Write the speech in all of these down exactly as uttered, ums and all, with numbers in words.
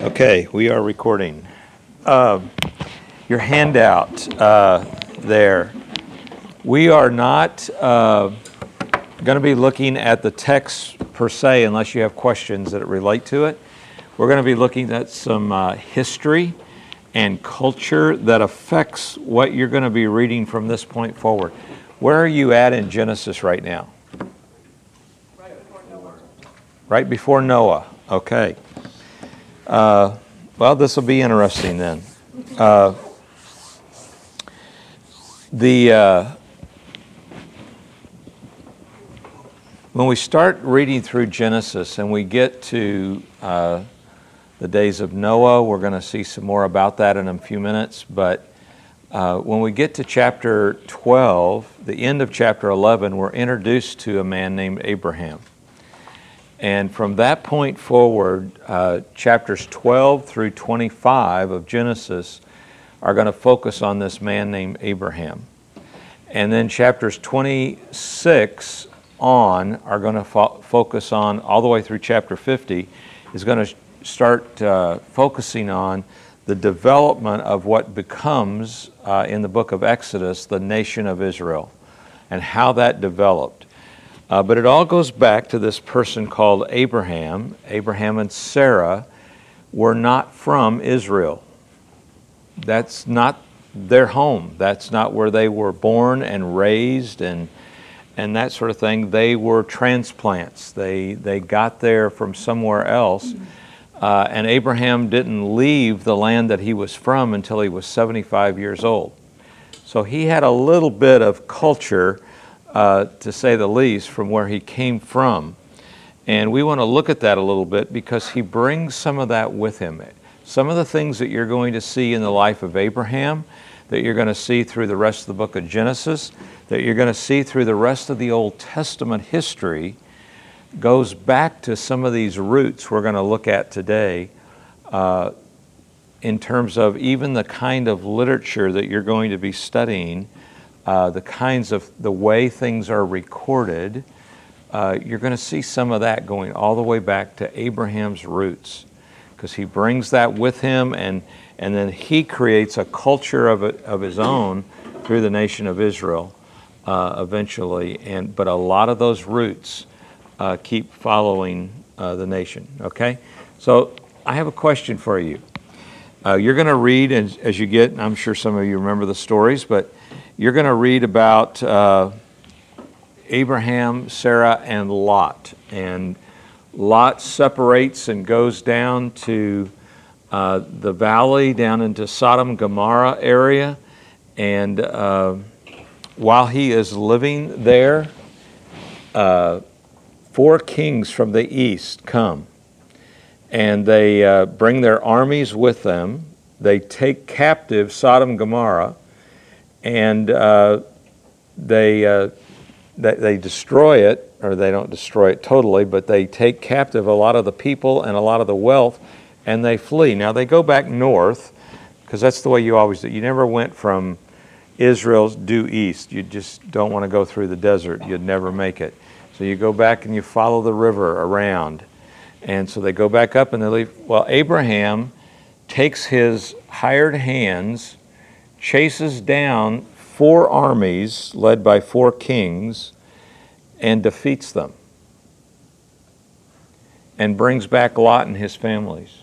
Okay, we are recording. Uh, your handout uh, there. We are not uh, going to be looking at the text per se unless you have questions that relate to it. We're going to be looking at some uh, history and culture that affects what you're going to be reading from this point forward. Where are you at in Genesis right now? Right before Noah. Right before Noah. Okay. Uh, well, this will be interesting then. Uh, the uh, when we start reading through Genesis and we get to uh, the days of Noah, we're going to see some more about that in a few minutes. But uh, when we get to chapter twelve, the end of chapter eleven, we're introduced to a man named Abraham. And from that point forward, uh, chapters twelve through twenty-five of Genesis are going to focus on this man named Abraham. And then chapters twenty-six on are going to fo- focus on, all the way through chapter fifty, is going to start uh, focusing on the development of what becomes, uh, in the book of Exodus, the nation of Israel, and how that developed. Uh, but it all goes back to this person called Abraham. Abraham and Sarah were not from Israel. That's not their home. That's not where they were born and raised and and that sort of thing. They were transplants. They they got there from somewhere else. Uh, and Abraham didn't leave the land that he was from until he was seventy-five years old. So he had a little bit of culture, Uh, to say the least, from where he came from. And we want to look at that a little bit because he brings some of that with him. Some of the things that you're going to see in the life of Abraham, that you're going to see through the rest of the book of Genesis, that you're going to see through the rest of the Old Testament history, goes back to some of these roots we're going to look at today, uh, in terms of even the kind of literature that you're going to be studying. Uh, the kinds of, the way things are recorded, uh, you're going to see some of that going all the way back to Abraham's roots, because he brings that with him, and and then he creates a culture of it, of his own through the nation of Israel, uh, eventually. And but a lot of those roots uh, keep following uh, the nation. Okay, so I have a question for you. Uh, you're going to read as, as you get, and I'm sure some of you remember the stories, but you're going to read about uh, Abraham, Sarah, and Lot. And Lot separates and goes down to uh, the valley, down into Sodom and Gomorrah area. And uh, while he is living there, uh, four kings from the east come. And they uh, bring their armies with them. They take captive Sodom and Gomorrah. And uh, they, uh, they they destroy it, or they don't destroy it totally, but they take captive a lot of the people and a lot of the wealth, and they flee. Now they go back north, because that's the way you always do. You never went from Israel due east. You just don't want to go through the desert. You'd never make it. So you go back and you follow the river around. And so they go back up and they leave. Well, Abraham takes his hired hands, chases down four armies led by four kings, and defeats them, and brings back Lot and his families.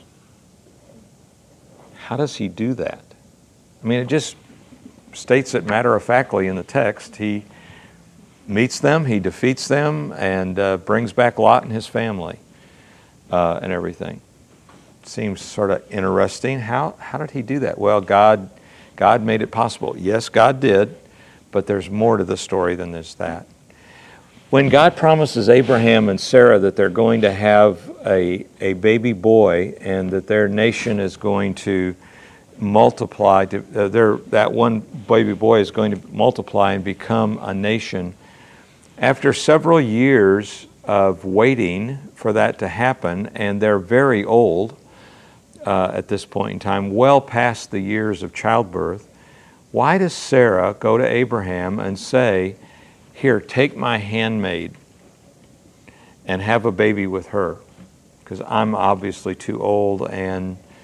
How does he do that? I mean, it just states it matter-of-factly in the text. He meets them, he defeats them, and uh, brings back Lot and his family uh, and everything. Seems sort of interesting. How how did he do that? Well, God God made it possible. Yes, God did, but there's more to the story than this that. When God promises Abraham and Sarah that they're going to have a, a baby boy and that their nation is going to multiply, to, uh, their, that one baby boy is going to multiply and become a nation, after several years of waiting for that to happen, and they're very old, Uh, at this point in time, well past the years of childbirth, why does Sarah go to Abraham and say, "Here, take my handmaid and have a baby with her"? Because I'm obviously too old and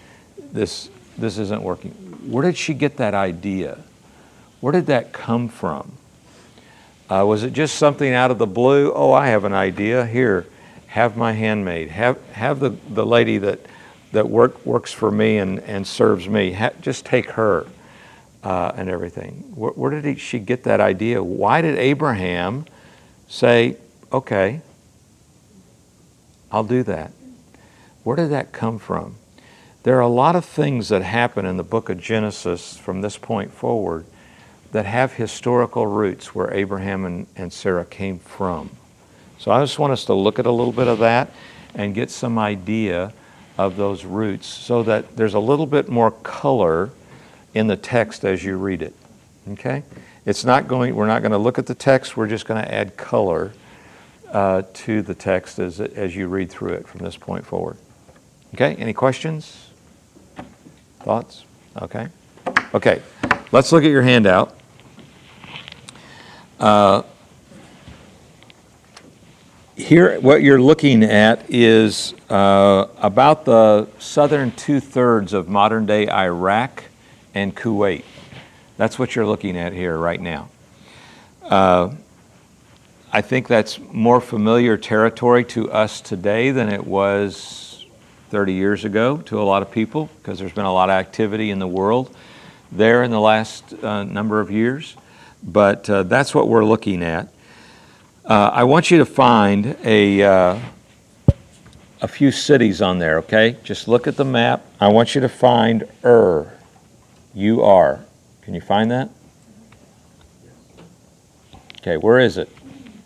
this this isn't working. Where did she get that idea? Where did that come from? Uh, was it just something out of the blue? Oh, I have an idea. Here, have my handmaid. Have have the, the lady that that work works for me and, and serves me. Ha, just take her uh, and everything. Where, where did he, she get that idea? Why did Abraham say, okay, I'll do that? Where did that come from? There are a lot of things that happen in the book of Genesis from this point forward that have historical roots where Abraham and, and Sarah came from. So I just want us to look at a little bit of that and get some idea of those roots so that there's a little bit more color in the text as you read it. Okay? It's not going, we're not going to look at the text, we're just going to add color uh, to the text as, as you read through it from this point forward. Okay? Any questions? Thoughts? Okay. Okay. Let's look at your handout. Uh, here, what you're looking at is uh, about the southern two-thirds of modern-day Iraq and Kuwait. That's what you're looking at here right now. Uh, I think that's more familiar territory to us today than it was thirty years ago to a lot of people, because there's been a lot of activity in the world there in the last uh, number of years. But uh, that's what we're looking at. Uh, I want you to find a uh, a few cities on there, okay? Just look at the map. I want you to find Ur, U R. Can you find that? Okay, where is it?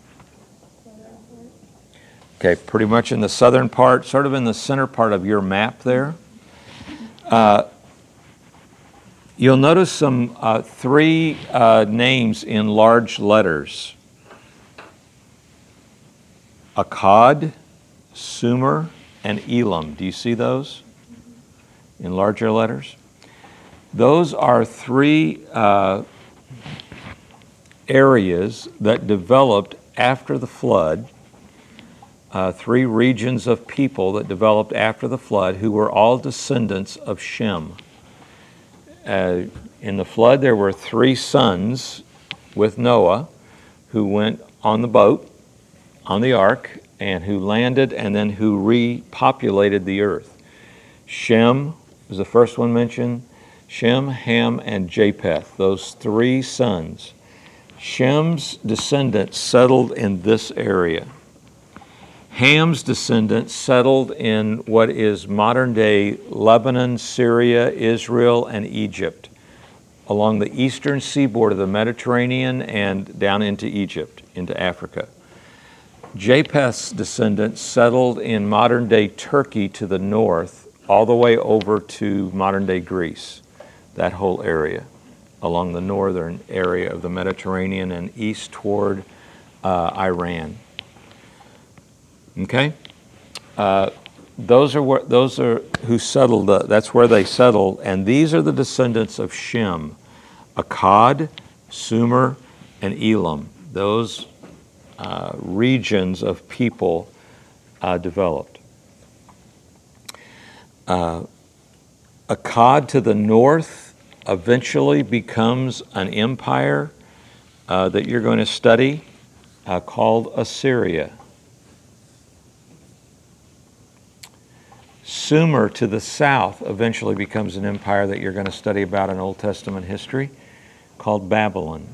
Okay, pretty much in the southern part, sort of in the center part of your map there. Uh, you'll notice some uh, three uh, names in large letters. Akkad, Sumer, and Elam. Do you see those in larger letters? Those are three uh, areas that developed after the flood. Uh, three regions of people that developed after the flood who were all descendants of Shem. Uh, in the flood, there were three sons with Noah who went on the boat, on the ark, and who landed and then who repopulated the earth. Shem was the first one mentioned. Shem, Ham, and Japheth, those three sons. Shem's descendants settled in this area. Ham's descendants settled in what is modern-day Lebanon, Syria, Israel, and Egypt, along the eastern seaboard of the Mediterranean and down into Egypt, into Africa. Japheth's descendants settled in modern-day Turkey to the north, all the way over to modern-day Greece, that whole area, along the northern area of the Mediterranean and east toward uh, Iran. Okay, uh, those are where, those are who settled. Uh, that's where they settled, and these are the descendants of Shem: Akkad, Sumer, and Elam. Those uh, regions of people uh, developed. Uh, Akkad to the north eventually becomes an empire uh, that you're going to study uh, called Assyria. Sumer to the south eventually becomes an empire that you're going to study about in Old Testament history called Babylon.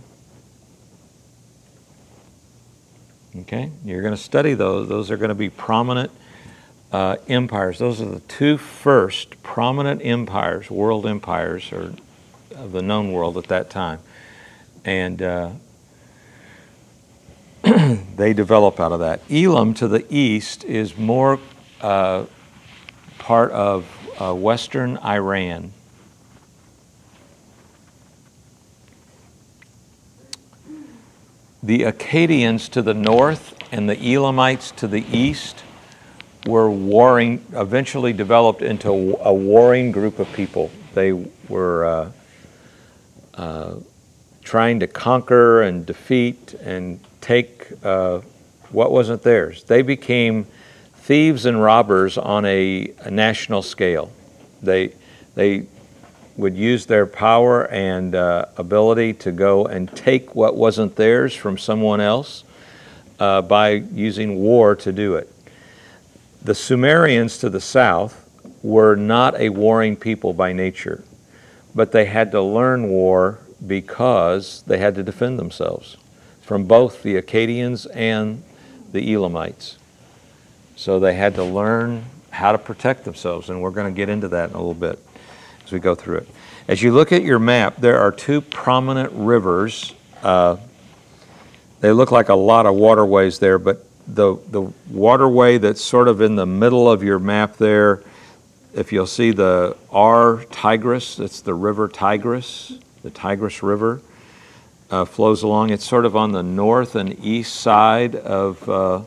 Okay, you're going to study those. Those are going to be prominent uh, empires. Those are the two first prominent empires, world empires, or of the known world at that time. And uh, they develop out of that. Elam to the east is more uh, part of uh, western Iran. The Akkadians to the north and the Elamites to the east were warring, eventually developed into a warring group of people. They were uh, uh, trying to conquer and defeat and take uh, what wasn't theirs. They became thieves and robbers on a, a national scale. They They would use their power and uh, ability to go and take what wasn't theirs from someone else uh, by using war to do it. The Sumerians to the south were not a warring people by nature, but they had to learn war because they had to defend themselves from both the Akkadians and the Elamites. So they had to learn how to protect themselves, and we're going to get into that in a little bit as we go through it. As you look at your map, there are two prominent rivers. Uh, they look like a lot of waterways there, but the, the waterway that's sort of in the middle of your map there, if you'll see the R Tigris, that's the river Tigris, the Tigris River uh, flows along. It's sort of on the north and east side of, uh,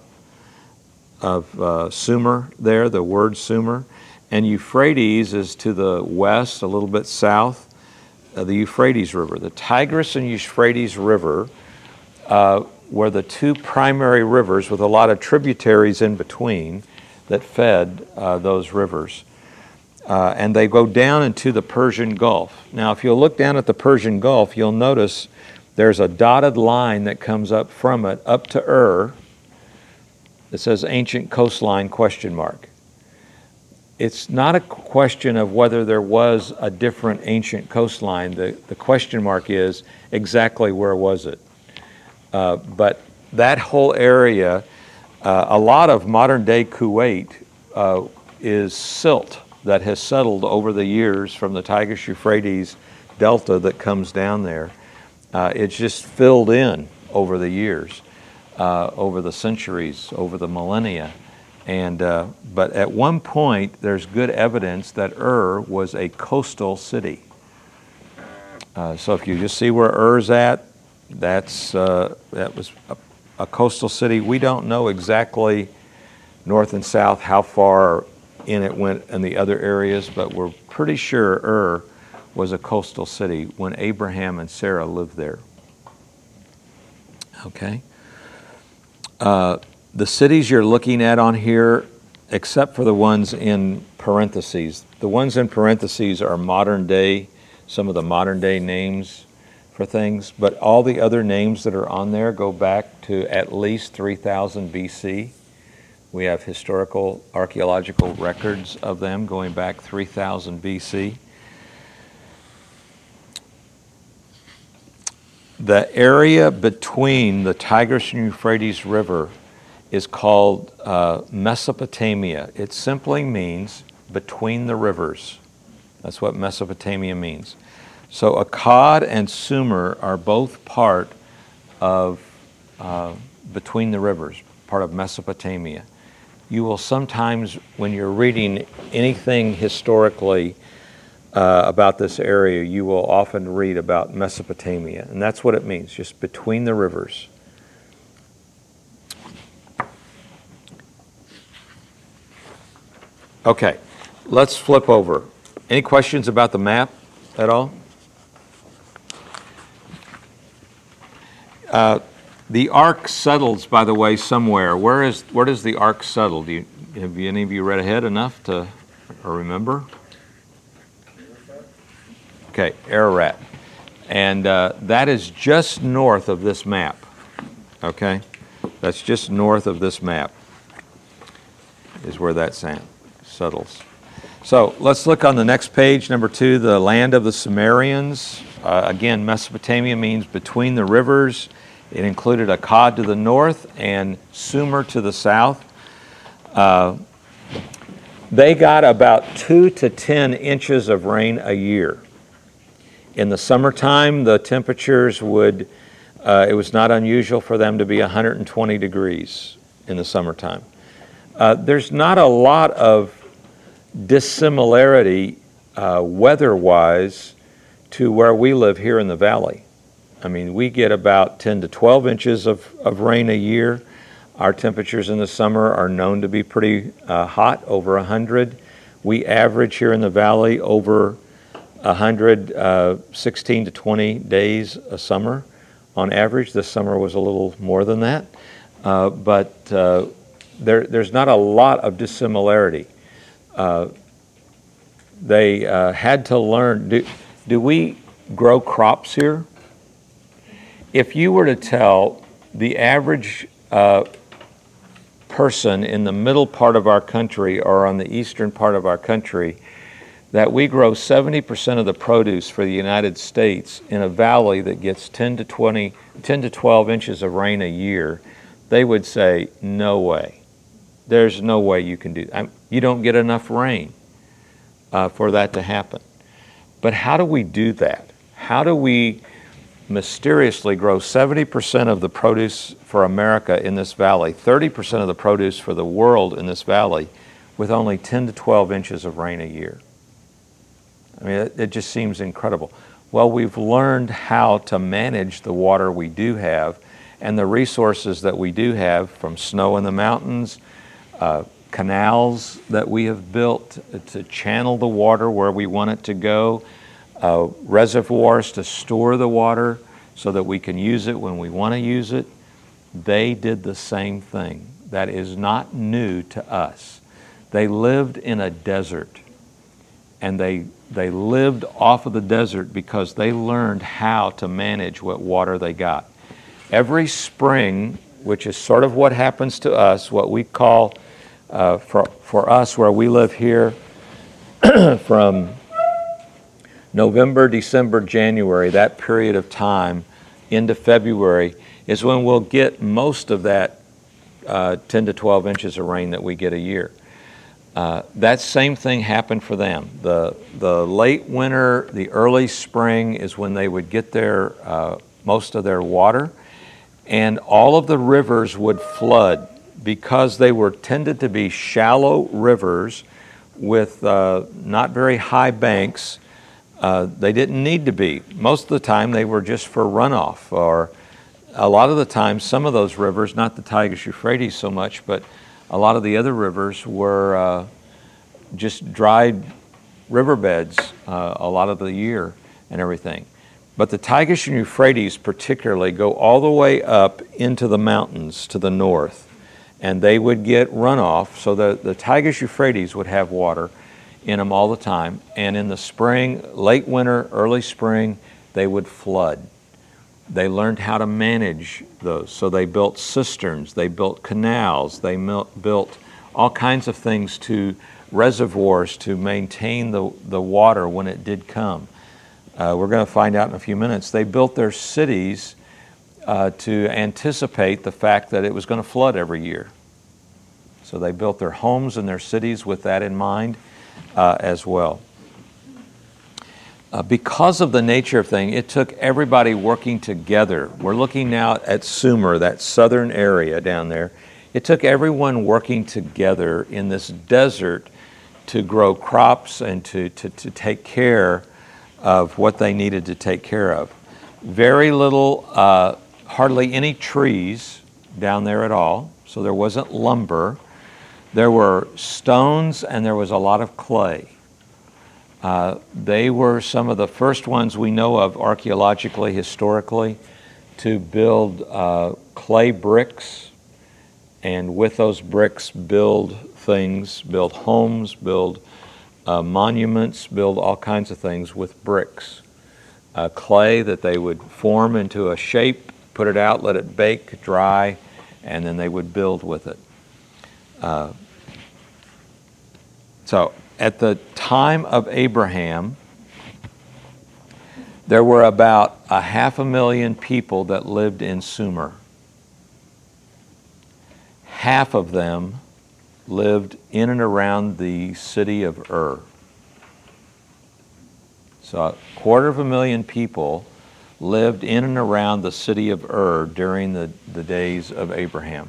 of uh, Sumer there, the word Sumer. And Euphrates is to the west, a little bit south, of the Euphrates River. The Tigris and Euphrates River uh, were the two primary rivers with a lot of tributaries in between that fed uh, those rivers. Uh, and they go down into the Persian Gulf. Now, if you'll look down at the Persian Gulf, you'll notice there's a dotted line that comes up from it up to Ur. It says ancient coastline question mark. It's not a question of whether there was a different ancient coastline. The, the question mark is exactly where was it? Uh, but that whole area, uh, a lot of modern-day Kuwait uh, is silt that has settled over the years from the Tigris-Euphrates delta that comes down there. Uh, it's just filled in over the years, uh, over the centuries, over the millennia. And uh, but at one point, there's good evidence that Ur was a coastal city. Uh, so if you just see where Ur's at, that's uh, that was a, a coastal city. We don't know exactly north and south how far in it went in the other areas, but we're pretty sure Ur was a coastal city when Abraham and Sarah lived there. Okay. Uh, The cities you're looking at on here, except for the ones in parentheses, the ones in parentheses are modern day, some of the modern day names for things, but all the other names that are on there go back to at least three thousand B C. We have historical archaeological records of them going back three thousand B C. The area between the Tigris and Euphrates River is called uh, Mesopotamia. It simply means between the rivers. That's what Mesopotamia means. So Akkad and Sumer are both part of uh, between the rivers, part of Mesopotamia. You will sometimes, when you're reading anything historically uh, about this area, you will often read about Mesopotamia, and that's what it means, just between the rivers. Okay, let's flip over. Any questions about the map at all? Uh, the ark settles, by the way, somewhere. Where is where does the ark settle? Do you, have you, any of you read ahead enough to or remember? Okay, Ararat, and uh, that is just north of this map. Okay, that's just north of this map. Is where that's at. Settles. So let's look on the next page, number two, the land of the Sumerians. Uh, again, Mesopotamia means between the rivers. It included Akkad to the north and Sumer to the south. Uh, they got about two to ten inches of rain a year. In the summertime, the temperatures would, uh, it was not unusual for them to be one hundred twenty degrees in the summertime. Uh, there's not a lot of dissimilarity uh, weather-wise to where we live here in the valley. I mean, we get about ten to twelve inches of, of rain a year. Our temperatures in the summer are known to be pretty uh, hot, over one hundred. We average here in the valley over one hundred, uh, sixteen to twenty days a summer on average. This summer was a little more than that. Uh, but uh, there, there's not a lot of dissimilarity. Uh, they uh, had to learn. Do, do we grow crops here? If you were to tell the average uh, person in the middle part of our country or on the eastern part of our country that we grow seventy percent of the produce for the United States in a valley that gets ten to twenty, ten to twelve inches of rain a year, they would say, no way. There's no way you can do that. You don't get enough rain uh, for that to happen. But how do we do that? How do we mysteriously grow seventy percent of the produce for America in this valley, thirty percent of the produce for the world in this valley, with only ten to twelve inches of rain a year? I mean, it, it just seems incredible. Well, we've learned how to manage the water we do have and the resources that we do have, from snow in the mountains, uh, canals that we have built to channel the water where we want it to go, uh, reservoirs to store the water so that we can use it when we want to use it. They did the same thing. That is not new to us. They lived in a desert, and they they lived off of the desert because they learned how to manage what water they got. Every spring, which is sort of what happens to us, what we call, uh, for, for us where we live here, from November, December, January, that period of time, into February, is when we'll get most of that uh, ten to twelve inches of rain that we get a year. Uh, that same thing happened for them. The the late winter, the early spring is when they would get their uh, most of their water, and all of the rivers would flood because they were tended to be shallow rivers with uh, not very high banks. Uh, they didn't need to be. Most of the time they were just for runoff, or a lot of the time some of those rivers, not the Tigris-Euphrates so much, but a lot of the other rivers were uh, just dried riverbeds uh, a lot of the year and everything. But the Tigris and Euphrates particularly go all the way up into the mountains to the north, and they would get runoff, so the, the Tigris-Euphrates would have water in them all the time, and in the spring, late winter, early spring, they would flood. They learned how to manage those. So they built cisterns, they built canals, they built all kinds of things to reservoirs to maintain the, the water when it did come. Uh, we're going to find out in a few minutes. They built their cities uh, to anticipate the fact that it was going to flood every year. So they built their homes and their cities with that in mind uh, as well. Uh, because of the nature of things, it took everybody working together. We're looking now at Sumer, that southern area down there. It took everyone working together in this desert to grow crops and to, to, to take care of what they needed to take care of. Very little, uh, hardly any trees down there at all, so there wasn't lumber. There were stones and there was a lot of clay. Uh, they were some of the first ones we know of archaeologically, historically, to build uh, clay bricks, and with those bricks build things, build homes, build uh, monuments, build all kinds of things with bricks. Uh, clay that they would form into a shape, put it out, let it bake, dry, and then they would build with it. Uh, so, at the time of Abraham, there were about a half a million people that lived in Sumer. Half of them lived in and around the city of Ur. So a quarter of a million people lived in and around the city of Ur during the, the days of Abraham.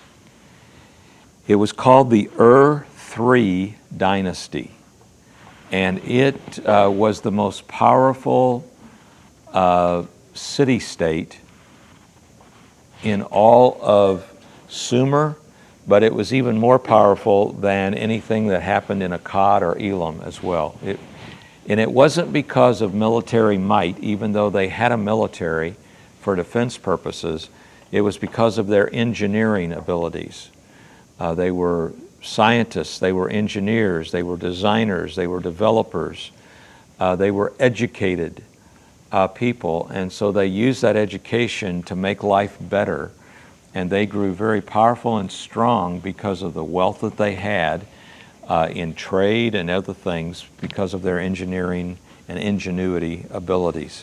It was called the Ur three dynasty, and it uh, was the most powerful uh, city-state in all of Sumer, but it was even more powerful than anything that happened in Akkad or Elam as well. It, and it wasn't because of military might, even though they had a military for defense purposes. It was because of their engineering abilities. Uh, they were scientists, they were engineers, they were designers, they were developers, uh, they were educated uh, people, and so they used that education to make life better, and they grew very powerful and strong because of the wealth that they had uh, in trade and other things because of their engineering and ingenuity abilities.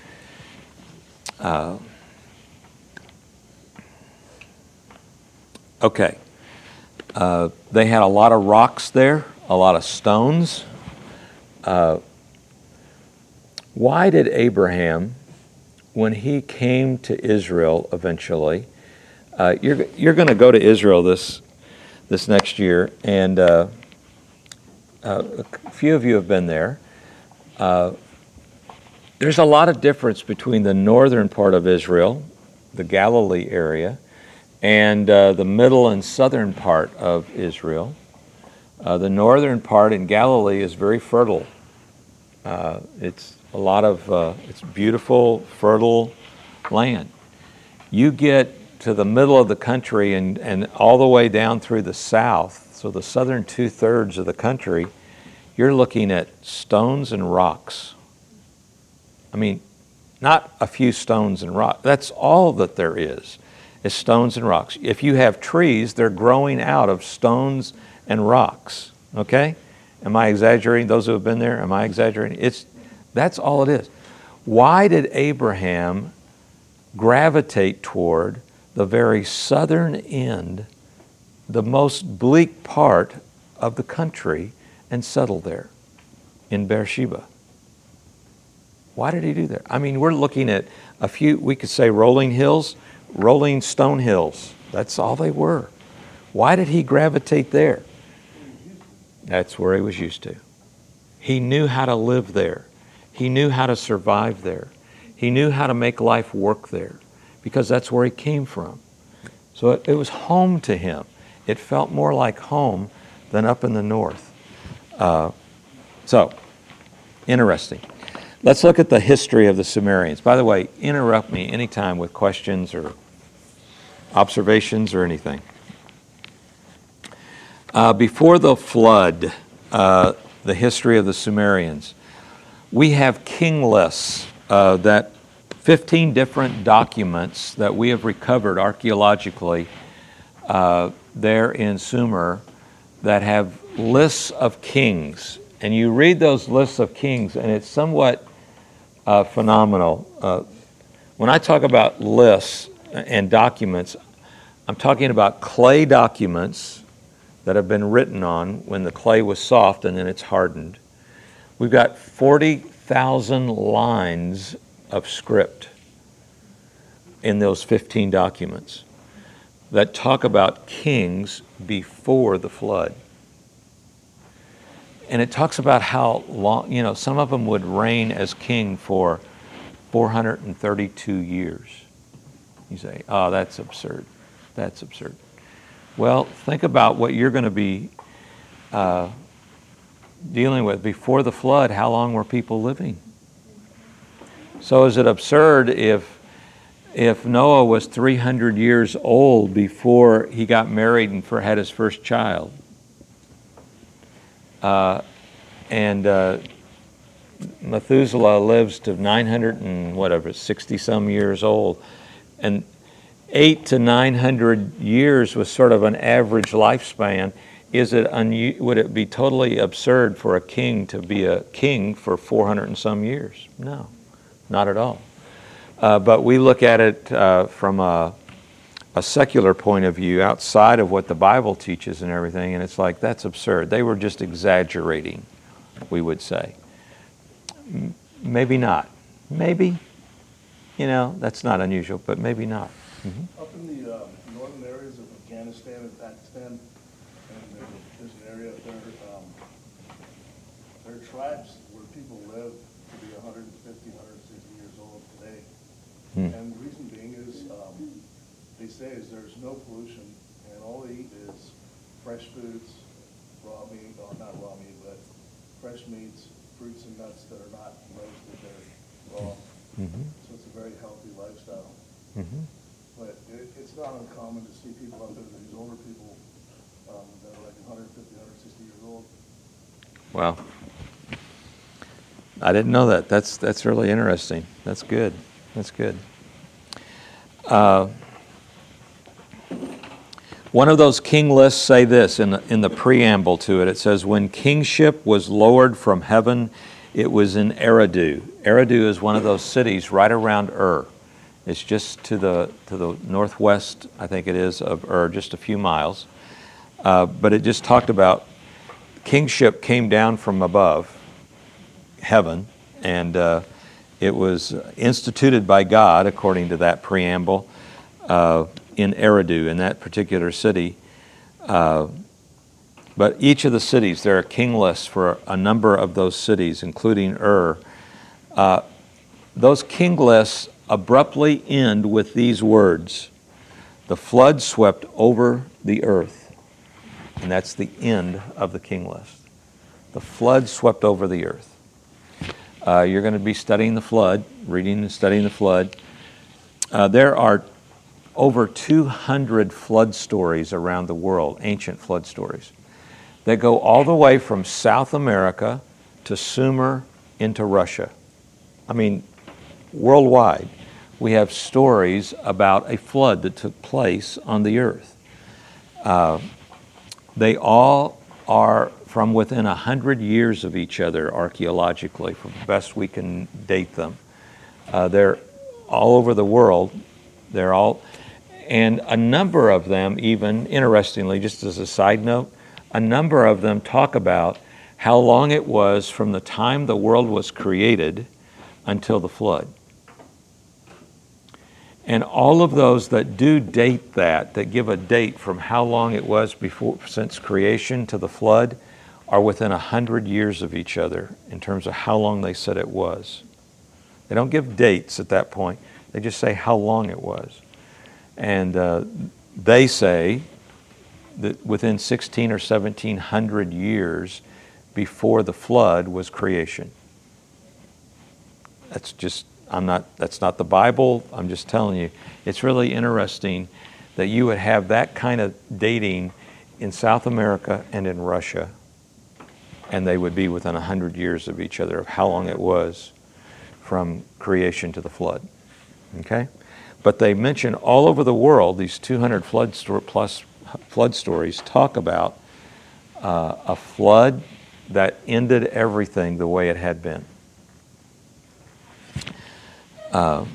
Uh, okay. Uh, they had a lot of rocks there, a lot of stones. Uh, why did Abraham, when he came to Israel eventually, uh, you're you're going to go to Israel this this next year, and uh, uh, a few of you have been there. Uh, there's a lot of difference between the northern part of Israel, the Galilee area, and uh, the middle and southern part of Israel. Uh, the northern part in Galilee is very fertile. Uh, it's a lot of, uh, it's beautiful, fertile land. You get to the middle of the country and, and all the way down through the south, so the southern two-thirds of the country, you're looking at stones and rocks. I mean, not a few stones and rocks. That's all that there is. Is stones and rocks. If you have trees, they're growing out of stones and rocks. Okay? Am I exaggerating? Those who have been there, am I exaggerating? It's that's all it is. Why did Abraham gravitate toward the very southern end, the most bleak part of the country, and settle there in Beersheba? Why did he do that? I mean, we're looking at a few, we could say rolling hills, rolling stone hills. That's all they were. Why did he gravitate there? That's where he was used to. He knew how to live there. He knew how to survive there. He knew how to make life work there because that's where he came from. So it, it was home to him. It felt more like home than up in the north. Uh, so, interesting. Let's look at the history of the Sumerians. By the way, interrupt me anytime with questions or observations or anything. Uh, before the flood, uh, the history of the Sumerians, we have king lists, uh, that fifteen different documents that we have recovered archaeologically uh, there in Sumer that have lists of kings. And you read those lists of kings, and it's somewhat uh, phenomenal. Uh, when I talk about lists and documents, I'm talking about clay documents that have been written on when the clay was soft and then it's hardened. We've got forty thousand lines of script in those fifteen documents that talk about kings before the flood. And it talks about how long, you know, some of them would reign as king for four hundred thirty-two years. You say, oh, that's absurd. That's absurd. Well, think about what you're going to be uh, dealing with. Before the flood, how long were people living? So is it absurd if if Noah was three hundred years old before he got married and for, had his first child? Uh, and uh, Methuselah lives to nine hundred and whatever, sixty some years old. And eight to nine hundred years was sort of an average lifespan. Is it un- would it be totally absurd for a king to be a king for four hundred and some years? No, not at all. Uh, but we look at it uh, from a, a secular point of view, outside of what the Bible teaches and everything, and it's like, that's absurd. They were just exaggerating, we would say. M- maybe not. Maybe. You know, that's not unusual, but maybe not. Mm-hmm. Up in the uh, northern areas of Afghanistan and Pakistan, and there's, there's an area up there, um, there are tribes where people live to be one hundred fifty, one hundred sixty years old today. Hmm. And the reason being is, um, they say is there's no pollution, and all they eat is fresh foods, raw meat, well, not raw meat, but fresh meats, fruits and nuts that are not roasted, they're raw. Mm-hmm. So it's a very healthy lifestyle. Mm-hmm. But it, it's not uncommon to see people out there, these older people um, that are like one hundred fifty, one hundred sixty years old. Wow. I didn't know that. That's that's really interesting. That's good. That's good. Uh, one of those king lists say this in the, in the preamble to it. It says, when kingship was lowered from heaven, it was in Eridu. Eridu is one of those cities right around Ur. It's just to the to the northwest, I think it is, of Ur, just a few miles. Uh, but it just talked about kingship came down from above, heaven, and uh, it was instituted by God, according to that preamble, uh, in Eridu, in that particular city. Uh, but each of the cities, there are king lists for a number of those cities, including Ur. Uh, those king lists abruptly end with these words: the flood swept over the earth. And that's the end of the king list. The flood swept over the earth. Uh, you're going to be studying the flood, reading and studying the flood. Uh, there are over two hundred flood stories around the world, ancient flood stories, that go all the way from South America to Sumer into Russia. I mean, worldwide, we have stories about a flood that took place on the earth. Uh, They all are from within a hundred years of each other archaeologically, from the best we can date them. Uh, they're all over the world. They're all, and a number of them, even interestingly, just as a side note, a number of them talk about how long it was from the time the world was created until the flood. And all of those that do date that, that give a date from how long it was before, since creation to the flood, are within a hundred years of each other in terms of how long they said it was. They don't give dates at that point. They just say how long it was. And uh, they say that within sixteen or seventeen hundred years before the flood was creation. That's just I'm not, that's not the Bible. I'm just telling you. It's really interesting that you would have that kind of dating in South America and in Russia, and they would be within one hundred years of each other of how long it was from creation to the flood. Okay? But they mention all over the world, these two hundred flood sto- plus flood stories talk about uh, a flood that ended everything the way it had been. Uh,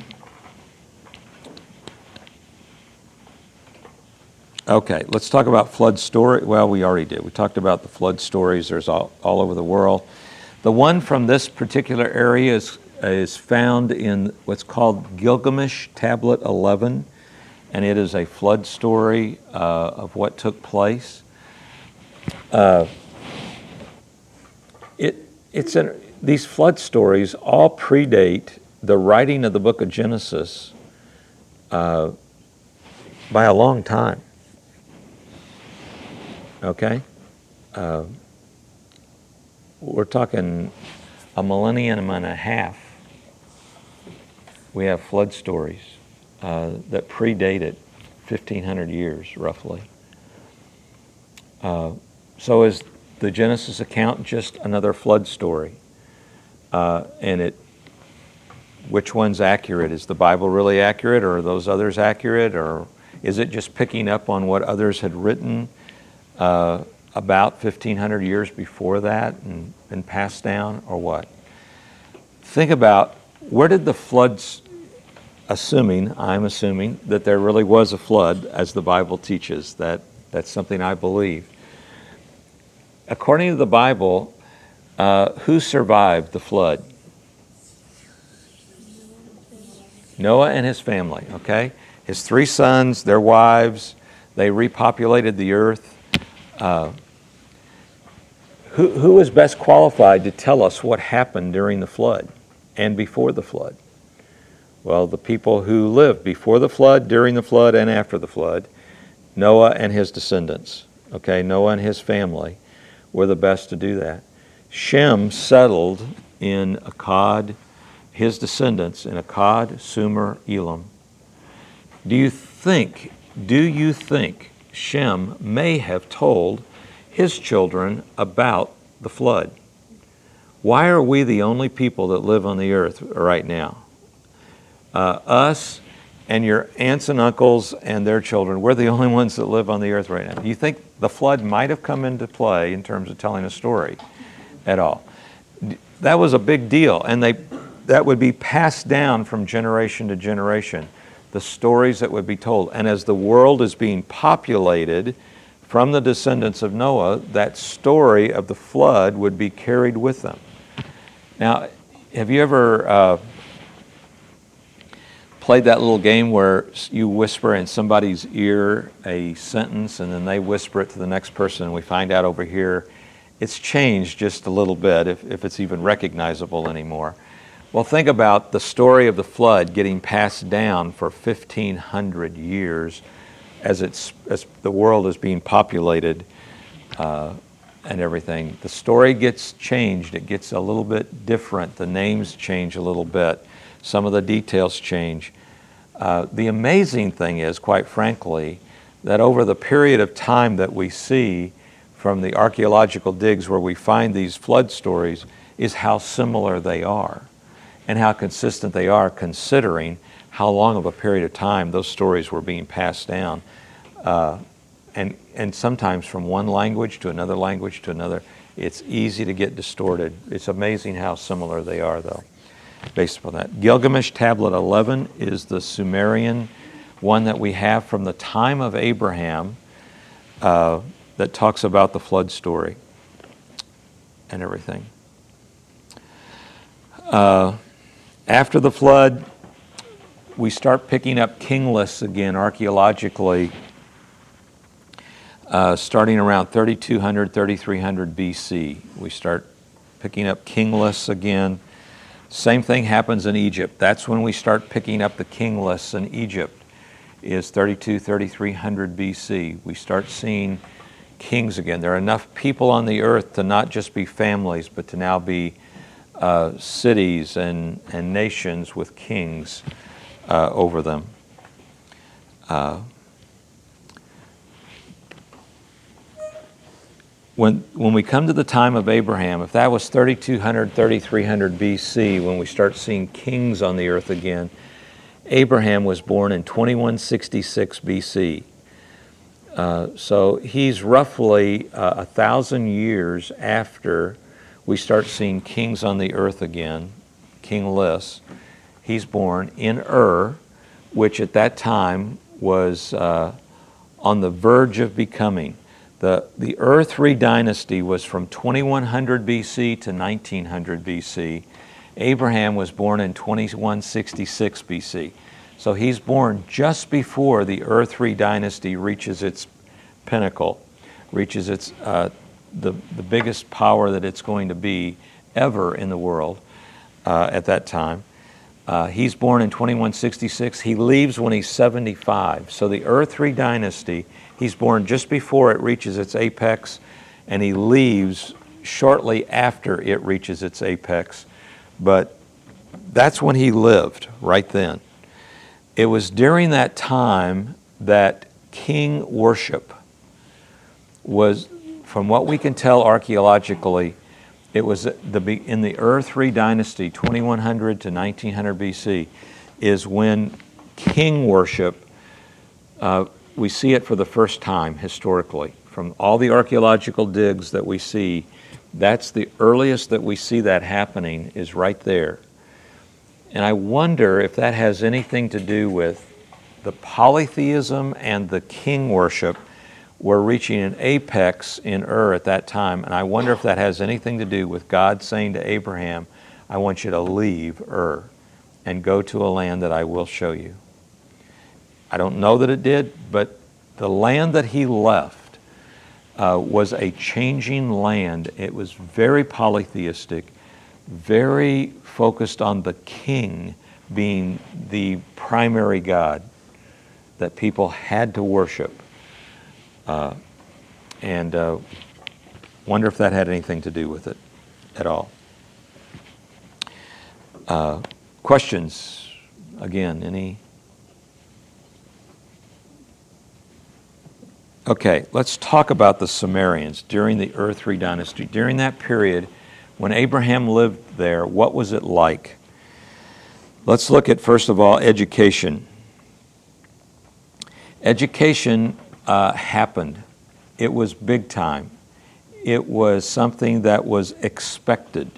okay, let's talk about flood story. Well, we already did. We talked about the flood stories. There's all, all over the world. The one from this particular area is, is found in what's called Gilgamesh Tablet eleven, and it is a flood story uh, of what took place. Uh, it it's an, these flood stories all predate the writing of the book of Genesis uh, by a long time. Okay? Uh, we're talking a millennium and a half. We have flood stories uh, that predate it fifteen hundred years, roughly. Uh, so is the Genesis account just another flood story? Uh, and it Which one's accurate? Is the Bible really accurate, or are those others accurate, or is it just picking up on what others had written uh, about fifteen hundred years before that and been passed down, or what? Think about, where did the floods, assuming, I'm assuming, that there really was a flood, as the Bible teaches, that that's something I believe. According to the Bible, uh, who survived the flood? Noah and his family, okay? His three sons, their wives, they repopulated the earth. Uh, who, who was best qualified to tell us what happened during the flood and before the flood? Well, the people who lived before the flood, during the flood, and after the flood, Noah and his descendants, okay? Noah and his family were the best to do that. Shem settled in Akkad, his descendants in Akkad, Sumer, Elam. Do you think, do you think Shem may have told his children about the flood. Why are we the only people that live on the earth right now? Uh, us and your aunts and uncles and their children, we're the only ones that live on the earth right now. Do you think the flood might have come into play in terms of telling a story at all? That was a big deal, and they that would be passed down from generation to generation, the stories that would be told. And as the world is being populated from the descendants of Noah, that story of the flood would be carried with them. Now, have you ever uh, played that little game where you whisper in somebody's ear a sentence and then they whisper it to the next person, and we find out over here it's changed just a little bit, if, if it's even recognizable anymore? Well, think about the story of the flood getting passed down for fifteen hundred years as it's as the world is being populated uh, and everything. The story gets changed. It gets a little bit different. The names change a little bit. Some of the details change. Uh, the amazing thing is, quite frankly, that over the period of time that we see from the archaeological digs where we find these flood stories is how similar they are and how consistent they are, considering how long of a period of time those stories were being passed down. Uh, and, and sometimes from one language to another language to another. It's easy to get distorted. It's amazing how similar they are, though, based upon that. Gilgamesh Tablet eleven is the Sumerian one that we have from the time of Abraham uh, that talks about the flood story and everything. Uh, after the flood, we start picking up king lists again archaeologically, uh, starting around thirty-two hundred, thirty-three hundred B C. We start picking up king lists again. Same thing happens in Egypt. That's when we start picking up the king lists in Egypt, is thirty-two, thirty-three hundred B C. We start seeing kings again. There are enough people on the earth to not just be families, but to now be uh, cities and, and nations with kings uh, over them. Uh, When, when we come to the time of Abraham, if that was thirty-two hundred, thirty-three hundred B C, when we start seeing kings on the earth again, Abraham was born in twenty-one sixty-six B C. Uh, so he's roughly uh, a thousand years after we start seeing kings on the earth again, kingless. He's born in Ur, which at that time was uh, on the verge of becoming. The, the Ur three dynasty was from twenty-one hundred B C to nineteen hundred B C. Abraham was born in twenty-one sixty-six B C. So he's born just before the Ur three dynasty reaches its pinnacle, reaches its uh, the, the biggest power that it's going to be ever in the world uh, at that time. Uh, he's born in twenty-one sixty-six. He leaves when he's seventy-five. So the Ur three dynasty, he's born just before it reaches its apex, and he leaves shortly after it reaches its apex. But that's when he lived, right then. It was during that time that king worship was, from what we can tell archaeologically, it was the in the Ur three dynasty, twenty-one hundred to nineteen hundred B C, is when king worship, uh, we see it for the first time historically. From all the archaeological digs that we see, that's the earliest that we see that happening, is right there. And I wonder if that has anything to do with the polytheism and the king worship were reaching an apex in Ur at that time. And I wonder if that has anything to do with God saying to Abraham, I want you to leave Ur and go to a land that I will show you. I don't know that it did, but the land that he left uh, was a changing land. It was very polytheistic, very focused on the king being the primary God that people had to worship. Uh, and uh, wonder if that had anything to do with it at all. Uh, questions? Again, any? Okay, let's talk about the Sumerians during the Ur three dynasty. During that period, when Abraham lived there, what was it like? Let's look at, first of all, education. Education uh, happened. It was big time. It was something that was expected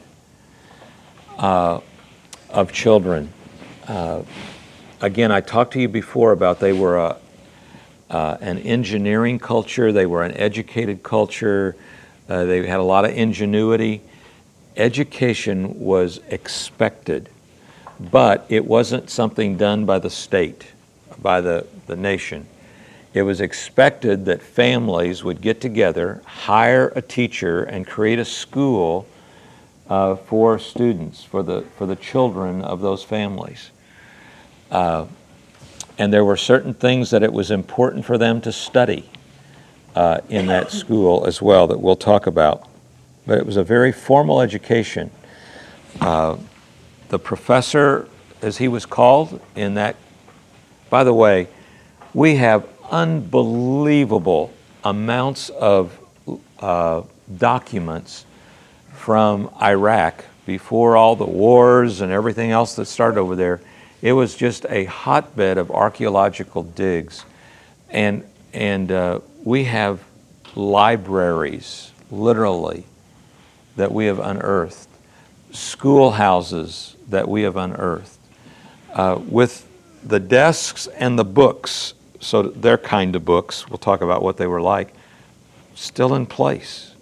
uh, of children. Uh, again, I talked to you before about they were a, uh, an engineering culture. They were an educated culture. Uh, they had a lot of ingenuity. Education was expected, but it wasn't something done by the state, by the, the nation. It was expected that families would get together, hire a teacher, and create a school uh, for students, for the for the children of those families. Uh, and there were certain things that it was important for them to study uh, in that school as well that we'll talk about. But it was a very formal education. Uh, the professor, as he was called in that, by the way, we have unbelievable amounts of uh, documents from Iraq before all the wars and everything else that started over there. It was just a hotbed of archaeological digs. And, and uh, we have libraries, literally, that we have unearthed, schoolhouses that we have unearthed, uh, with the desks and the books, so their kind of books, we'll talk about what they were like, still in place.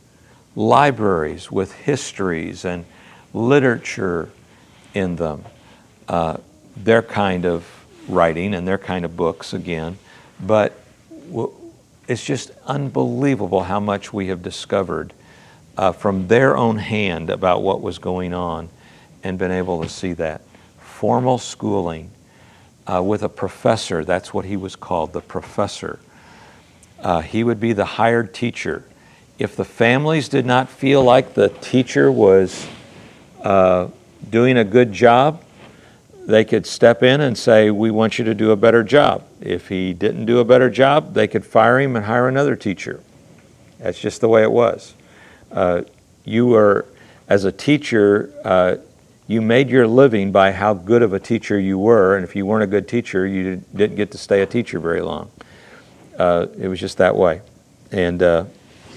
Libraries with histories and literature in them, uh, their kind of writing and their kind of books again, but w- it's just unbelievable how much we have discovered uh, from their own hand about what was going on and been able to see that. Formal schooling. Uh, with a professor, that's what he was called, the professor. Uh, he would be the hired teacher. If the families did not feel like the teacher was uh, doing a good job, they could step in and say, we want you to do a better job. If he didn't do a better job, they could fire him and hire another teacher. That's just the way it was. Uh, you were, as a teacher, uh, you made your living by how good of a teacher you were, and if you weren't a good teacher, you didn't get to stay a teacher very long. Uh, it was just that way. And uh,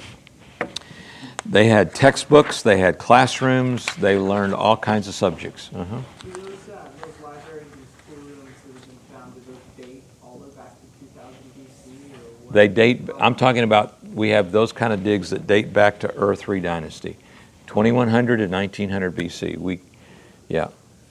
they had textbooks, they had classrooms, they learned all kinds of subjects. Uh-huh. Do those, uh, those libraries and schoolrooms that have been found, do those date all the way back to two thousand B C? Or what? They date, I'm talking about, we have those kind of digs that date back to Ur three dynasty, twenty-one hundred to nineteen hundred B C. We Yeah.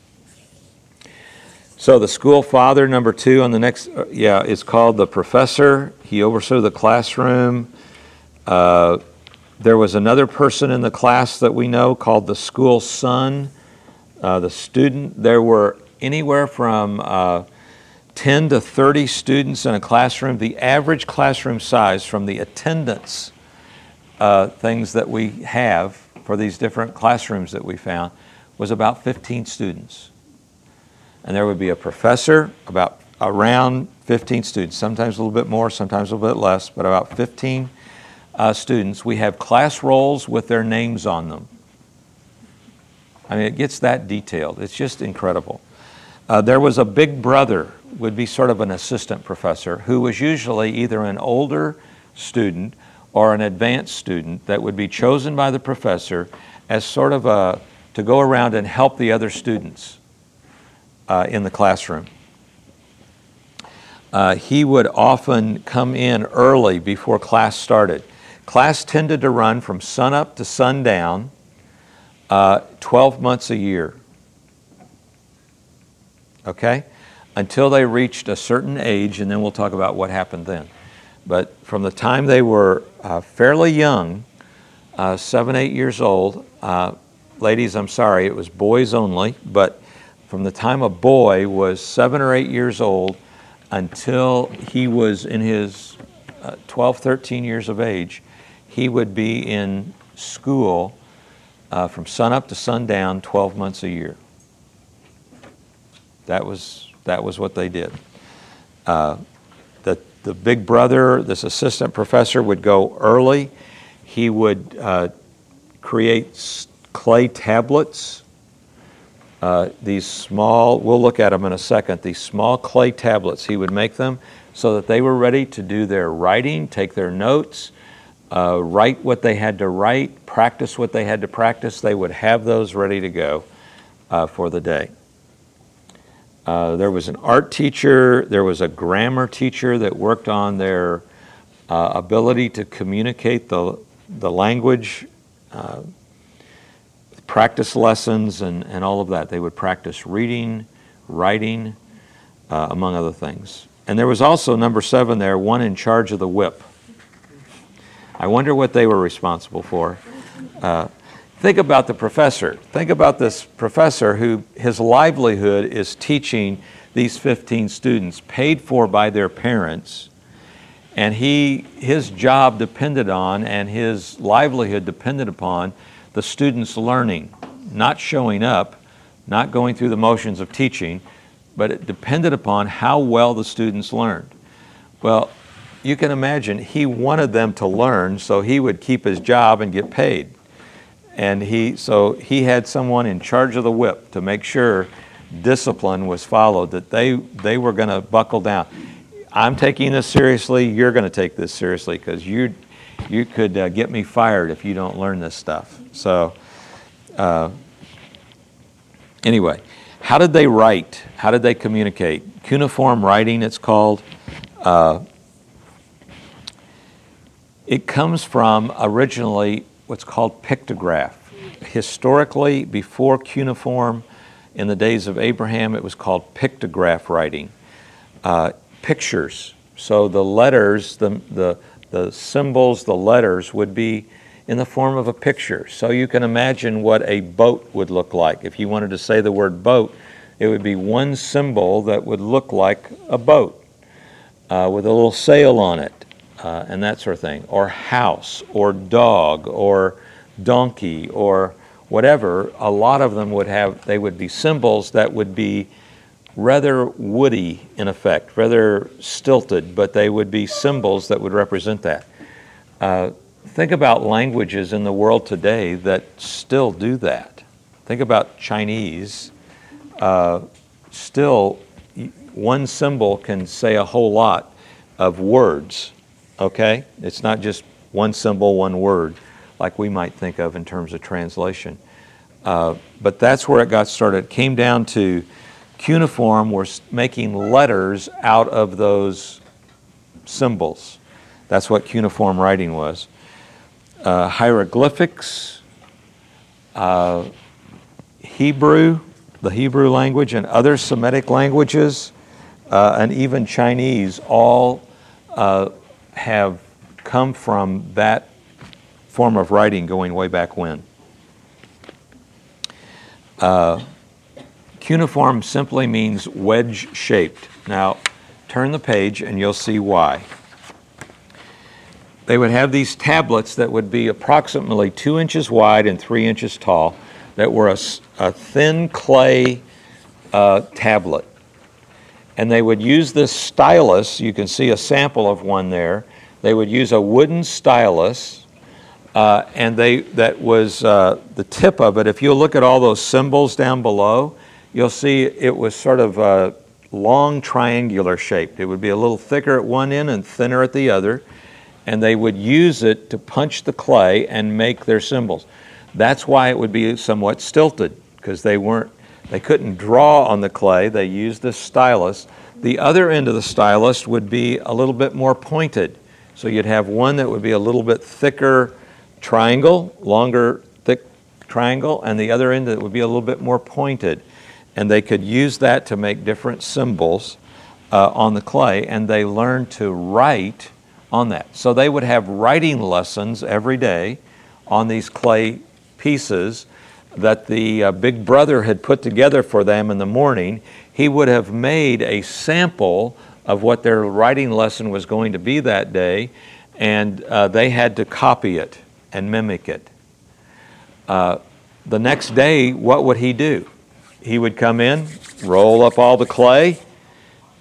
So the school father, number two on the next, uh, yeah, is called the professor. He oversaw the classroom. Uh, there was another person in the class that we know called the school son, uh, the student. There were anywhere from uh, ten to thirty students in a classroom. The average classroom size from the attendance uh, things that we have for these different classrooms that we found was about fifteen students. And there would be a professor, about around fifteen students, sometimes a little bit more, sometimes a little bit less, but about fifteen uh, students. We have class rolls with their names on them. I mean, it gets that detailed. It's just incredible. Uh, there was a big brother, would be sort of an assistant professor, who was usually either an older student or an advanced student that would be chosen by the professor as sort of a to go around and help the other students uh, in the classroom. Uh, he would often come in early before class started. Class tended to run from sunup to sundown, uh, twelve months a year. Okay? Until they reached a certain age, and then we'll talk about what happened then. But from the time they were uh, fairly young, uh, seven, eight years old, uh, ladies, I'm sorry, it was boys only, but from the time a boy was seven or eight years old until he was in his uh, twelve, thirteen years of age, he would be in school uh, from sunup to sundown twelve months a year. That was that was what they did. Uh, the the big brother, this assistant professor, would go early. He would uh, create clay tablets, uh, these small, we'll look at them in a second, these small clay tablets. He would make them so that they were ready to do their writing, take their notes, uh, write what they had to write, practice what they had to practice. They would have those ready to go uh, for the day. Uh, there was an art teacher, there was a grammar teacher that worked on their uh, ability to communicate the, the language, uh, practice lessons and, and all of that. They would practice reading, writing, uh, among other things. And there was also, number seven there, one in charge of the whip. I wonder what they were responsible for. Uh, Think about the professor. Think about this professor who his livelihood is teaching these fifteen students, paid for by their parents, and he his job depended on and his livelihood depended upon the students learning, not showing up, not going through the motions of teaching, but it depended upon how well the students learned. Well, you can imagine he wanted them to learn so he would keep his job and get paid. And he, so he had someone in charge of the whip to make sure discipline was followed, that they, they were going to buckle down. I'm taking this seriously, you're going to take this seriously, because you, you could uh, get me fired if you don't learn this stuff. So uh, anyway, how did they write? How did they communicate? Cuneiform writing, it's called. Uh, it comes from originally what's called pictograph. Historically, before cuneiform, in the days of Abraham, it was called pictograph writing. Uh, pictures. So the letters, the, the, the symbols, the letters would be in the form of a picture. So you can imagine what a boat would look like. If you wanted to say the word boat, it would be one symbol that would look like a boat uh, with a little sail on it. Uh, and that sort of thing, or house, or dog, or donkey, or whatever. A lot of them would have, they would be symbols that would be rather woody in effect, rather stilted, but they would be symbols that would represent that. Uh, think about languages in the world today that still do that. Think about Chinese. Uh, still, one symbol can say a whole lot of words. Okay? It's not just one symbol, one word, like we might think of in terms of translation. Uh, but that's where it got started. It came down to cuneiform was making letters out of those symbols. That's what cuneiform writing was. Uh, hieroglyphics, uh, Hebrew, the Hebrew language, and other Semitic languages, uh, and even Chinese, all uh, have come from that form of writing going way back when. Uh, cuneiform simply means wedge-shaped. Now, turn the page and you'll see why. They would have these tablets that would be approximately two inches wide and three inches tall that were a, a thin clay uh, tablet. And they would use this stylus. You can see a sample of one there. They would use a wooden stylus, uh, and they that was uh, the tip of it. If you look at all those symbols down below, you'll see it was sort of uh, long triangular shaped. It would be a little thicker at one end and thinner at the other, and they would use it to punch the clay and make their symbols. That's why it would be somewhat stilted, because they weren't They couldn't draw on the clay. They used the stylus. The other end of the stylus would be a little bit more pointed. So you'd have one that would be a little bit thicker triangle, longer, thick triangle, and the other end that would be a little bit more pointed. And they could use that to make different symbols uh, on the clay, and they learned to write on that. So they would have writing lessons every day on these clay pieces that the uh, big brother had put together for them in the morning. He would have made a sample of what their writing lesson was going to be that day, and uh, they had to copy it and mimic it. Uh, the next day, what would he do? He would come in, roll up all the clay,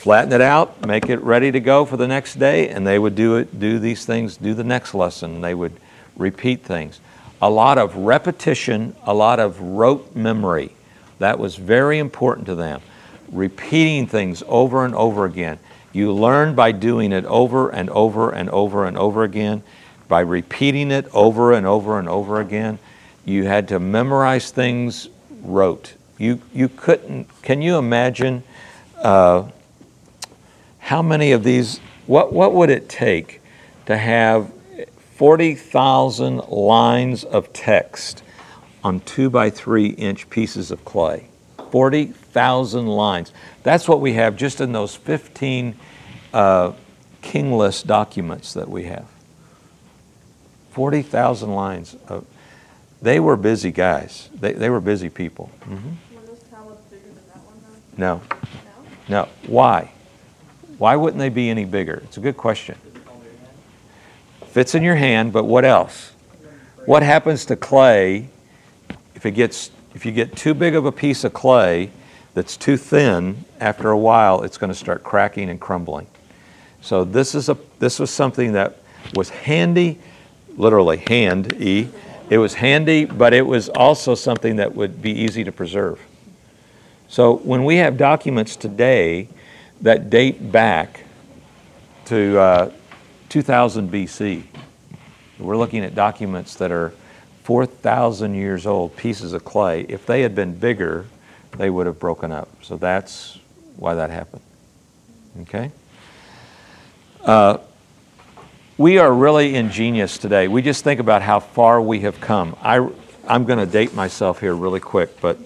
flatten it out, make it ready to go for the next day, and they would do it, do these things, do the next lesson, and they would repeat things. A lot of repetition, a lot of rote memory. That was very important to them. Repeating things over and over again. You learn by doing it over and over and over and over again. By repeating it over and over and over again. You had to memorize things rote. You you couldn't, can you imagine uh, how many of these, what, what would it take to have forty thousand lines of text on two by three inch pieces of clay? forty thousand lines. That's what we have just in those fifteen uh, kingless documents that we have. forty thousand lines. Of, they were busy guys. They, they were busy people. Mm-hmm. Were those tablets bigger than that one, though? No. No? No. Why? Why wouldn't they be any bigger? It's a good question. Fits in your hand, but what else? What happens to clay if it gets if you get too big of a piece of clay that's too thin? After a while, it's going to start cracking and crumbling. So this is a this was something that was handy, literally hand-y. It was handy, but it was also something that would be easy to preserve. So when we have documents today that date back to uh, two thousand B C, we're looking at documents that are four thousand years old, pieces of clay. If they had been bigger, they would have broken up. So that's why that happened. Okay? Uh, we are really ingenious today. We just think about how far we have come. I, I'm going to date myself here really quick, but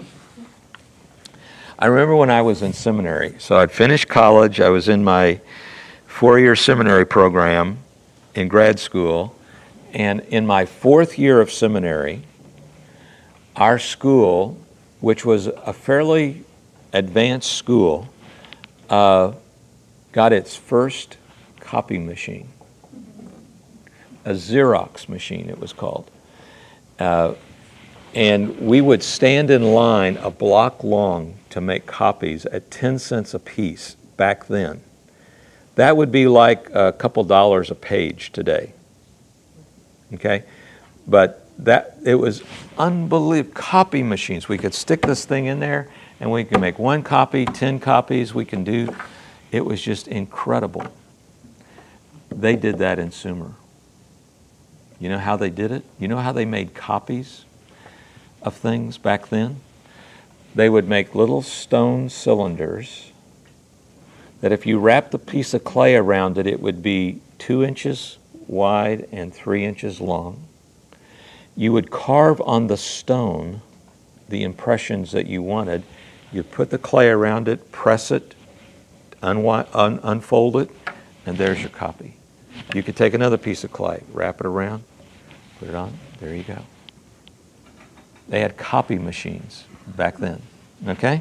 I remember when I was in seminary. So I'd finished college. I was in my four-year seminary program in grad school. And in my fourth year of seminary, our school, which was a fairly advanced school, uh, got its first copy machine. A Xerox machine, it was called. Uh, and we would stand in line a block long to make copies at ten cents a piece back then. That would be like a couple dollars a page today. Okay? But that it was unbelievable. Copy machines. We could stick this thing in there and we could make one copy, ten copies we can do. It was just incredible. They did that in Sumer. You know how they did it? You know how they made copies of things back then? They would make little stone cylinders that if you wrapped a piece of clay around it, it would be two inches wide and three inches long. You would carve on the stone the impressions that you wanted. You'd put the clay around it, press it, unwi- un- unfold it, and there's your copy. You could take another piece of clay, wrap it around, put it on, there you go. They had copy machines back then, okay?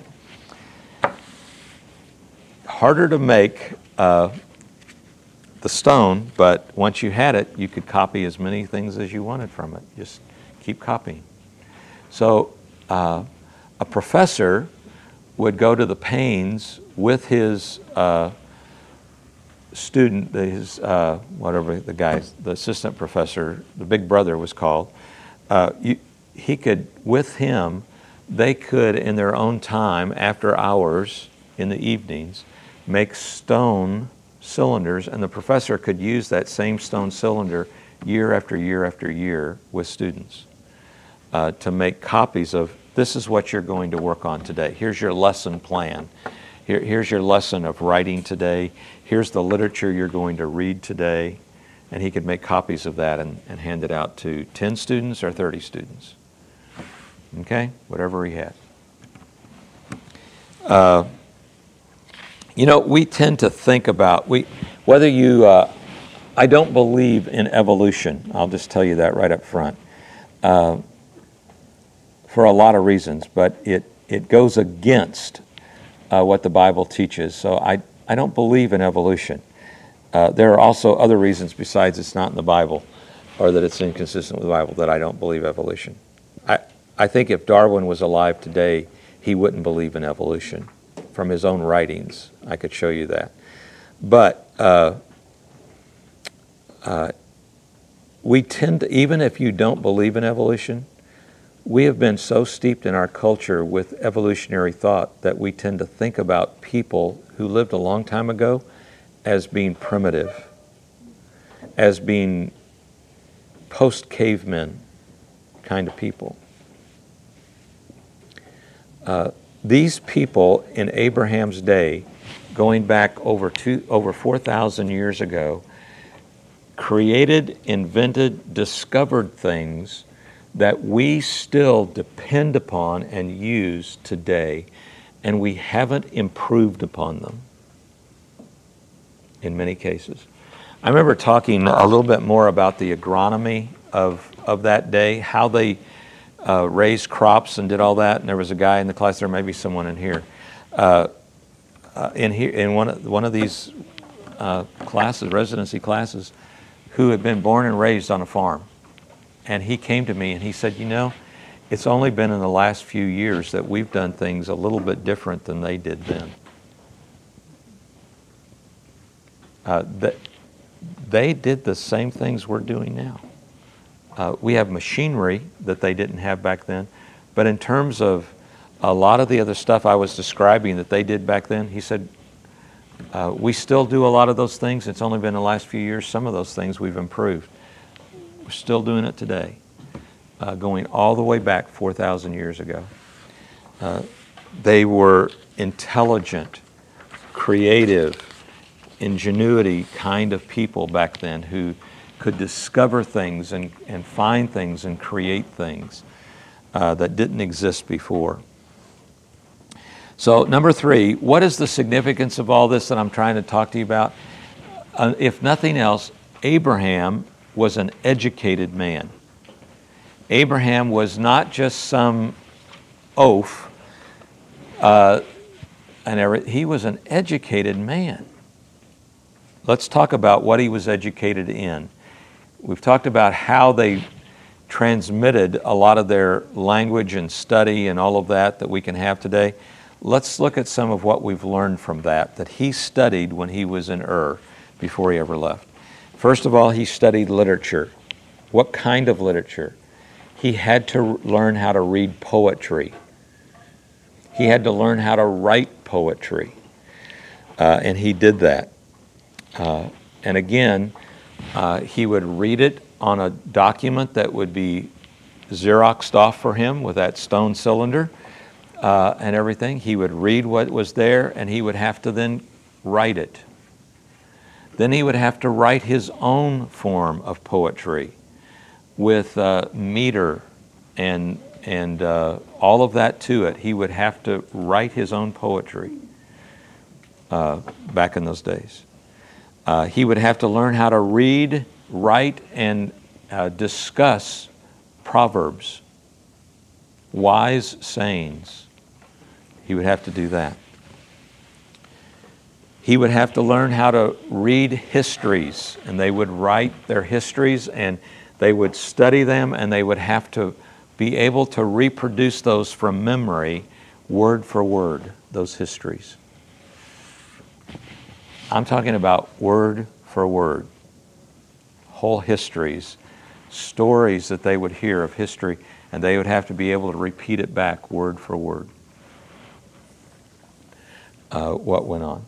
Harder to make uh, the stone, but once you had it, you could copy as many things as you wanted from it. Just keep copying. So uh, a professor would go to the pains with his uh, student, his uh, whatever the guy, the assistant professor, the big brother was called. Uh, you, he could, with him, they could in their own time, after hours in the evenings, make stone cylinders, and the professor could use that same stone cylinder year after year after year with students uh, to make copies of, this is what you're going to work on today. Here's your lesson plan. Here, here's your lesson of writing today. Here's the literature you're going to read today. And he could make copies of that and, and hand it out to ten students or thirty students. Okay? Whatever he had. Uh, you know, we tend to think about, we whether you, uh, I don't believe in evolution. I'll just tell you that right up front. Uh, for a lot of reasons, but it, it goes against uh, what the Bible teaches. So I, I don't believe in evolution. Uh, there are also other reasons besides it's not in the Bible or that it's inconsistent with the Bible that I don't believe evolution. I, I think if Darwin was alive today, he wouldn't believe in evolution from his own writings. I could show you that. But uh, uh, we tend to, even if you don't believe in evolution, we have been so steeped in our culture with evolutionary thought that we tend to think about people who lived a long time ago as being primitive, as being post-cavemen kind of people. Uh, these people in Abraham's day, going back over two, over four thousand years ago, created, invented, discovered things that we still depend upon and use today, and we haven't improved upon them in many cases. I remember talking a little bit more about the agronomy of, of that day, how they uh, raised crops and did all that, and there was a guy in the class, there may be someone in here, uh, uh, in here in one of, one of these uh, classes, residency classes, who had been born and raised on a farm. And he came to me and he said, you know, it's only been in the last few years that we've done things a little bit different than they did then. Uh, that they did the same things we're doing now. Uh, we have machinery that they didn't have back then, but in terms of a lot of the other stuff I was describing that they did back then, he said, uh, we still do a lot of those things. It's only been the last few years. Some of those things we've improved. We're still doing it today, uh, going all the way back four thousand years ago. Uh, they were intelligent, creative, ingenuity kind of people back then who could discover things and, and find things and create things uh, that didn't exist before. So number three, what is the significance of all this that I'm trying to talk to you about? Uh, if nothing else, Abraham was an educated man. Abraham was not just some oaf, uh, and every, he was an educated man. Let's talk about what he was educated in. We've talked about how they transmitted a lot of their language and study and all of that that we can have today. Let's look at some of what we've learned from that, that he studied when he was in Ur before he ever left. First of all, he studied literature. What kind of literature? He had to learn how to read poetry. He had to learn how to write poetry. Uh, and he did that. Uh, and again, uh, he would read it on a document that would be Xeroxed off for him with that stone cylinder uh, and everything. He would read what was there, and he would have to then write it. Then he would have to write his own form of poetry with uh, meter and and uh, all of that to it. He would have to write his own poetry uh, back in those days. Uh, he would have to learn how to read, write, and uh, discuss proverbs, wise sayings. He would have to do that. He would have to learn how to read histories, and they would write their histories, and they would study them, and they would have to be able to reproduce those from memory, word for word, those histories. I'm talking about word for word, whole histories, stories that they would hear of history, and they would have to be able to repeat it back word for word, uh, what went on.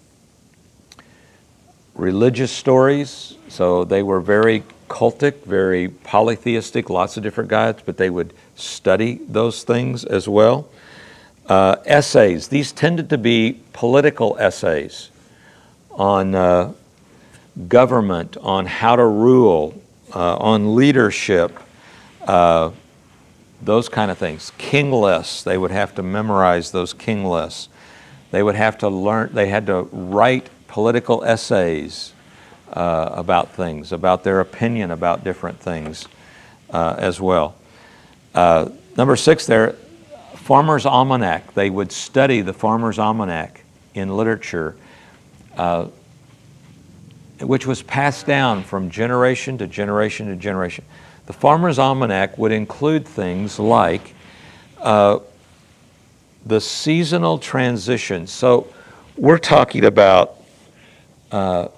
Religious stories, so they were very cultic, very polytheistic, lots of different gods, but they would study those things as well. Uh, essays, these tended to be political essays on uh, government, on how to rule, uh, on leadership, uh, those kind of things. King lists, they would have to memorize those king lists. They would have to learn, they had to write political essays uh, about things, about their opinion about different things uh, as well. Uh, number six there, Farmer's Almanac. They would study the Farmer's Almanac in literature, uh, which was passed down from generation to generation to generation. The Farmer's Almanac would include things like uh, the seasonal transition. So we're talking about, uh,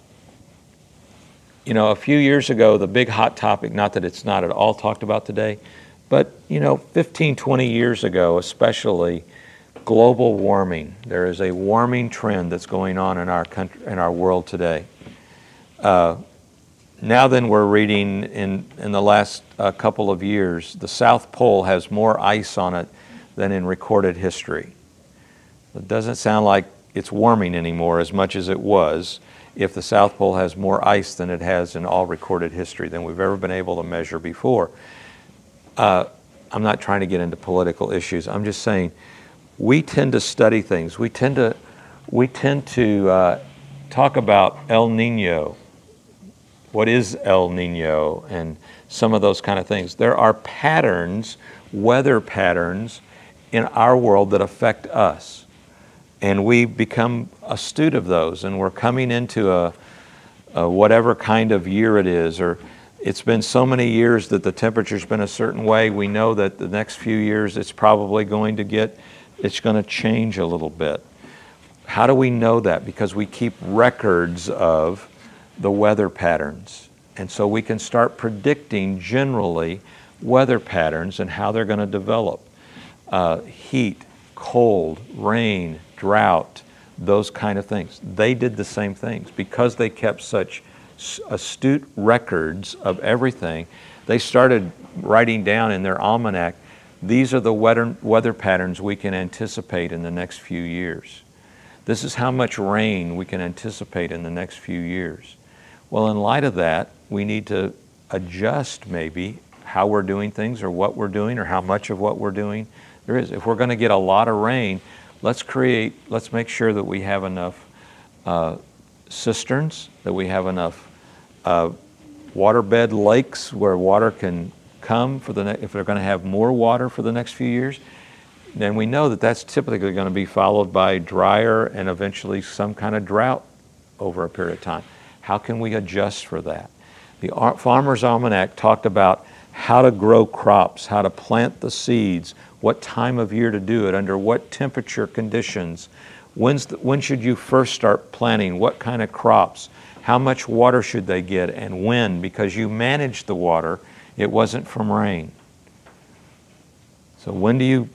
you know, a few years ago, the big hot topic, not that it's not at all talked about today, but, you know, fifteen, twenty years ago, especially, global warming. There is a warming trend that's going on in our country, in our world today. Uh, now then we're reading in, in the last uh, couple of years, the South Pole has more ice on it than in recorded history. It doesn't sound like it's warming anymore as much as it was if the South Pole has more ice than it has in all recorded history than we've ever been able to measure before. Uh, I'm not trying to get into political issues. I'm just saying we tend to study things. We tend to, we tend to uh, talk about El Nino. What is El Nino and some of those kind of things. There are patterns, weather patterns in our world that affect us. And we become astute of those, and we're coming into a, a whatever kind of year it is, or it's been so many years that the temperature's been a certain way, we know that the next few years it's probably going to get, it's going to change a little bit. How do we know that? Because we keep records of the weather patterns. And so we can start predicting generally weather patterns and how they're going to develop. Uh, heat, cold, rain, drought, those kind of things. They did the same things. Because they kept such astute records of everything, they started writing down in their almanac, these are the weather, weather patterns we can anticipate in the next few years. This is how much rain we can anticipate in the next few years. Well, in light of that, we need to adjust maybe how we're doing things or what we're doing or how much of what we're doing there is. If we're going to get a lot of rain, let's create, let's make sure that we have enough uh, cisterns, that we have enough uh, waterbed lakes where water can come for the ne- if they're going to have more water for the next few years. Then we know that that's typically going to be followed by drier and eventually some kind of drought over a period of time. How can we adjust for that? The Farmer's Almanac talked about how to grow crops, how to plant the seeds, what time of year to do it, under what temperature conditions, when's the, when should you first start planting, what kind of crops, how much water should they get, and when, because you managed the water, it wasn't from rain. So when do you,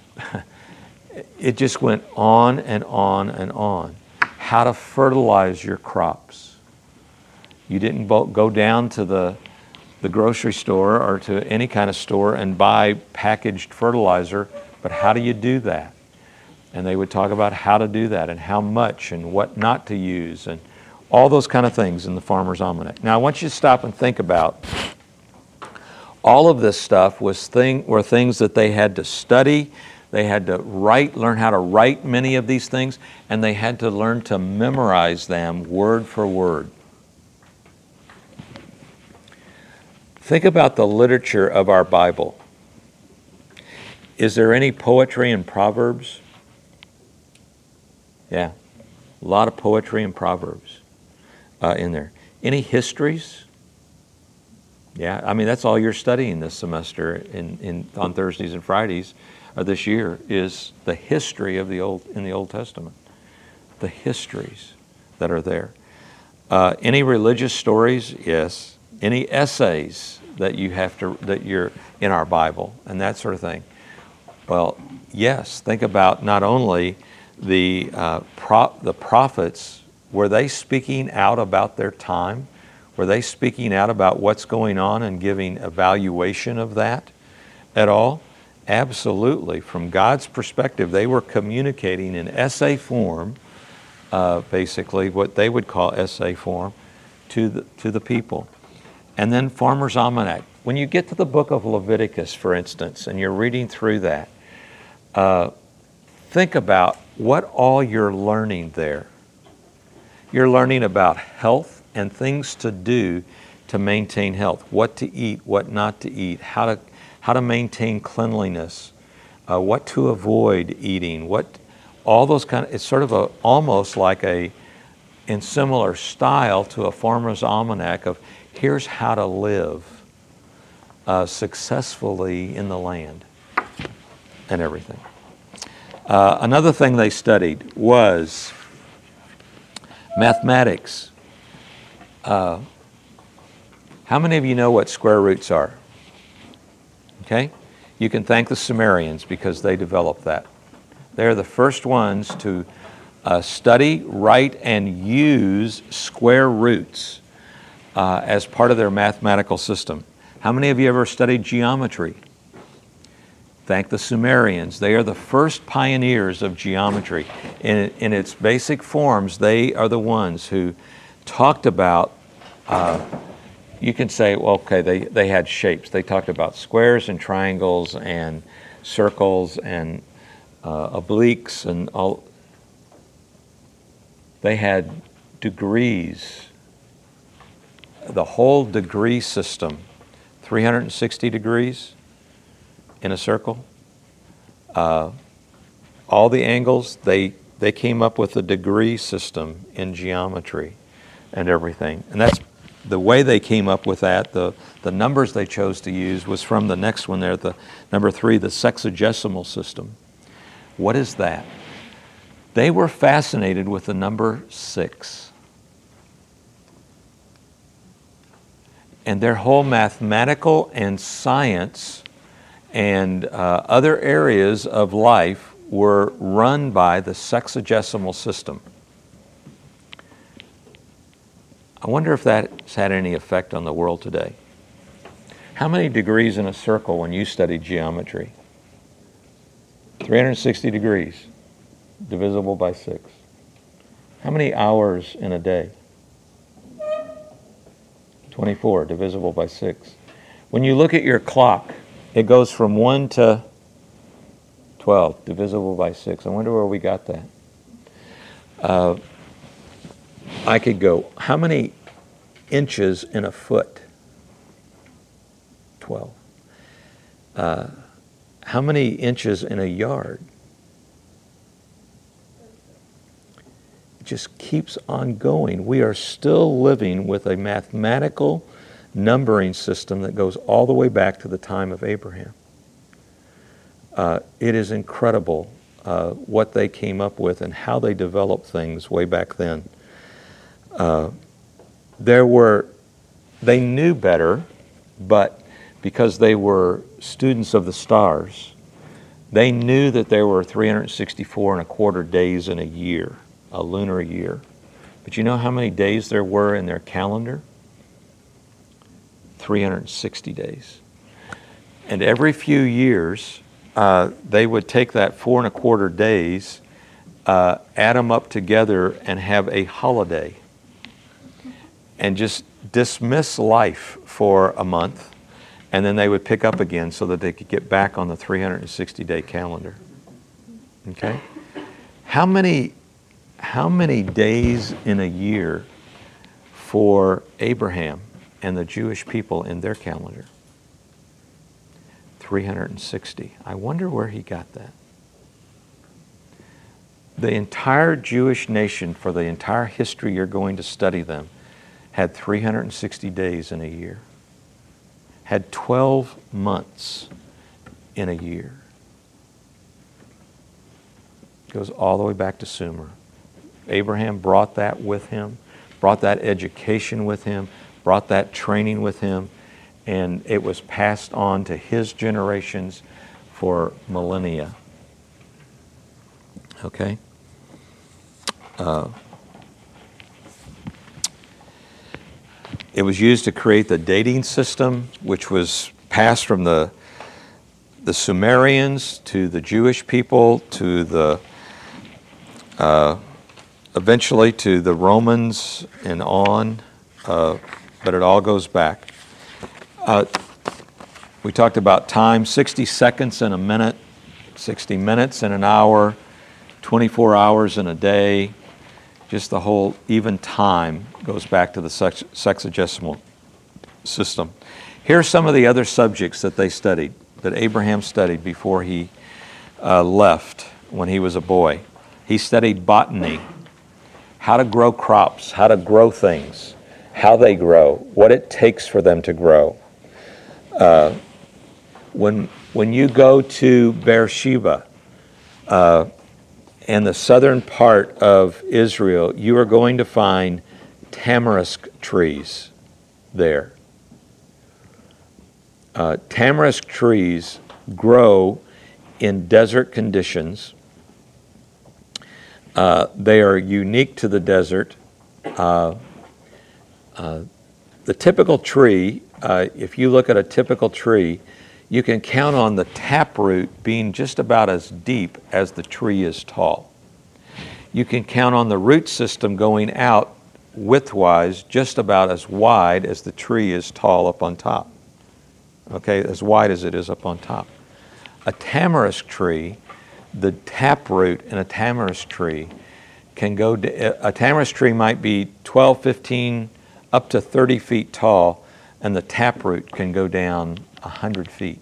it just went on and on and on. How to fertilize your crops. You didn't go down to the, the grocery store or to any kind of store and buy packaged fertilizer, but how do you do that? And they would talk about how to do that and how much and what not to use and all those kind of things in the Farmer's Almanac. Now I want you to stop and think about all of this stuff was thing, were things that they had to study, they had to write, learn how to write many of these things, and they had to learn to memorize them word for word. Think about the literature of our Bible. Is there any poetry in Proverbs? Yeah, a lot of poetry in Proverbs uh, in there. Any histories? Yeah, I mean, that's all you're studying this semester in, in on Thursdays and Fridays of this year is the history of the Old in the Old Testament. The histories that are there. Uh, any religious stories? Yes. Any essays that you have to that you're in our Bible and that sort of thing? Well, yes. Think about not only the uh, pro- the prophets. Were they speaking out about their time? Were they speaking out about what's going on and giving evaluation of that at all? Absolutely. From God's perspective, they were communicating in essay form, uh, basically what they would call essay form, to the to the people. And then Farmer's Almanac. When you get to the book of Leviticus, for instance, and you're reading through that, uh, think about what all you're learning there. You're learning about health and things to do to maintain health, what to eat, what not to eat, how to how to maintain cleanliness, uh, what to avoid eating, what all those kind of. It's sort of a almost like a in similar style to a Farmer's Almanac of here's how to live uh, successfully in the land and everything. Uh, another thing they studied was mathematics. Uh, how many of you know what square roots are? Okay? You can thank the Sumerians because they developed that. They're the first ones to uh, study, write, and use square roots uh, as part of their mathematical system. How many of you ever studied geometry? Thank the Sumerians. They are the first pioneers of geometry. In, in its basic forms, they are the ones who talked about, uh, you can say, well, okay, they, they had shapes. They talked about squares and triangles and circles and uh, obliques and all. They had degrees, the whole degree system, three hundred sixty degrees in a circle. Uh, all the angles, they, they came up with a degree system in geometry and everything. And that's the way they came up with that. The, the numbers they chose to use was from the next one there, the number three, the sexagesimal system. What is that? They were fascinated with the number six. And their whole mathematical and science and uh, other areas of life were run by the sexagesimal system. I wonder if that's had any effect on the world today. How many degrees in a circle when you studied geometry? three hundred sixty degrees, divisible by six. How many hours in a day? twenty-four, divisible by six. When you look at your clock, it goes from one to twelve, divisible by six. I wonder where we got that. Uh, I could go, how many inches in a foot? twelve. Uh, how many inches in a yard? It just keeps on going. We are still living with a mathematical numbering system that goes all the way back to the time of Abraham. Uh, it is incredible uh, what they came up with and how they developed things way back then. Uh, there were, they knew better, but because they were students of the stars, they knew that there were three hundred sixty-four and a quarter days in a year, a lunar year. But you know how many days there were in their calendar? three hundred sixty days. And every few years, uh, they would take that four and a quarter days, uh, add them up together and have a holiday and just dismiss life for a month, and then they would pick up again so that they could get back on the three hundred sixty day calendar. Okay? How many, how many days in a year for Abraham and the Jewish people in their calendar? three hundred sixty. I wonder where he got that. The entire Jewish nation, for the entire history you're going to study them, had three hundred sixty days in a year. Had twelve months in a year. Goes all the way back to Sumer. Abraham brought that with him, brought that education with him, brought that training with him, and it was passed on to his generations for millennia. Okay? Uh, it was used to create the dating system, which was passed from the, the Sumerians to the Jewish people to the uh, eventually to the Romans and on, uh, but it all goes back. Uh, we talked about time, sixty seconds in a minute, sixty minutes in an hour, twenty-four hours in a day. Just the whole even time goes back to the sex- sexagesimal system. Here are some of the other subjects that they studied, that Abraham studied before he uh, left when he was a boy. He studied botany, how to grow crops, how to grow things, how they grow, what it takes for them to grow. Uh, when when you go to Beersheba, uh, and the southern part of Israel, you are going to find tamarisk trees there. Uh, tamarisk trees grow in desert conditions. Uh, they are unique to the desert. Uh, uh, the typical tree, uh, if you look at a typical tree, you can count on the taproot being just about as deep as the tree is tall. You can count on the root system going out widthwise just about as wide as the tree is tall up on top. Okay, as wide as it is up on top. A tamarisk tree, the taproot in a tamarisk tree can go, a tamarisk tree might be twelve, fifteen, up to thirty feet tall, and the taproot can go down one hundred feet.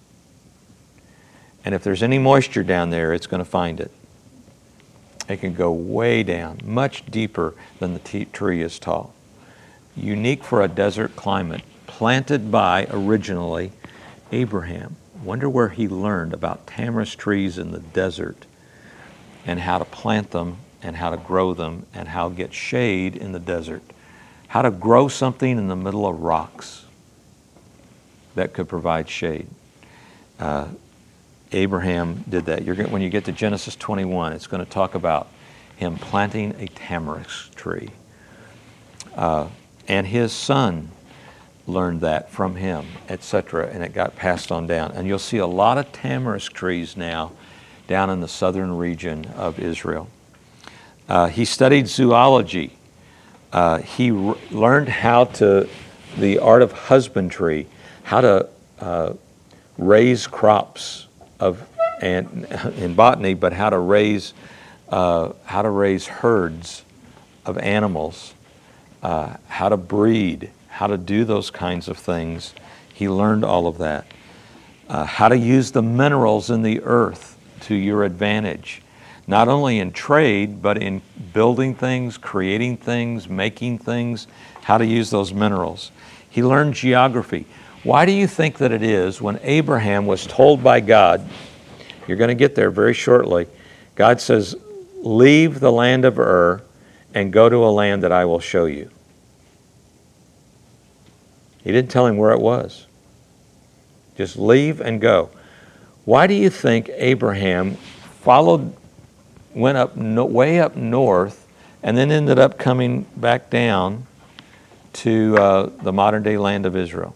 And if there's any moisture down there, it's going to find it. It can go way down, much deeper than the t- tree is tall. Unique for a desert climate, planted by, originally, Abraham. Wonder where he learned about tamarisk trees in the desert and how to plant them and how to grow them and how to get shade in the desert. How to grow something in the middle of rocks that could provide shade. Uh, Abraham did that. You're, when you get to Genesis twenty-one, it's going to talk about him planting a tamarisk tree. Uh, and his son learned that from him, et cetera, and it got passed on down. And you'll see a lot of tamarisk trees now down in the southern region of Israel. Uh, he studied zoology. Uh, he r- learned how to, the art of husbandry, how to uh, raise crops of, and in botany, but how to raise, uh, how to raise herds of animals, uh, how to breed, how to do those kinds of things. He learned all of that. Uh, how to use the minerals in the earth to your advantage, not only in trade, but in building things, creating things, making things, how to use those minerals. He learned geography. Why do you think that it is when Abraham was told by God, you're going to get there very shortly, God says, leave the land of Ur and go to a land that I will show you. He didn't tell him where it was. Just leave and go. Why do you think Abraham followed, went up no, way up north, and then ended up coming back down to uh, the modern-day land of Israel?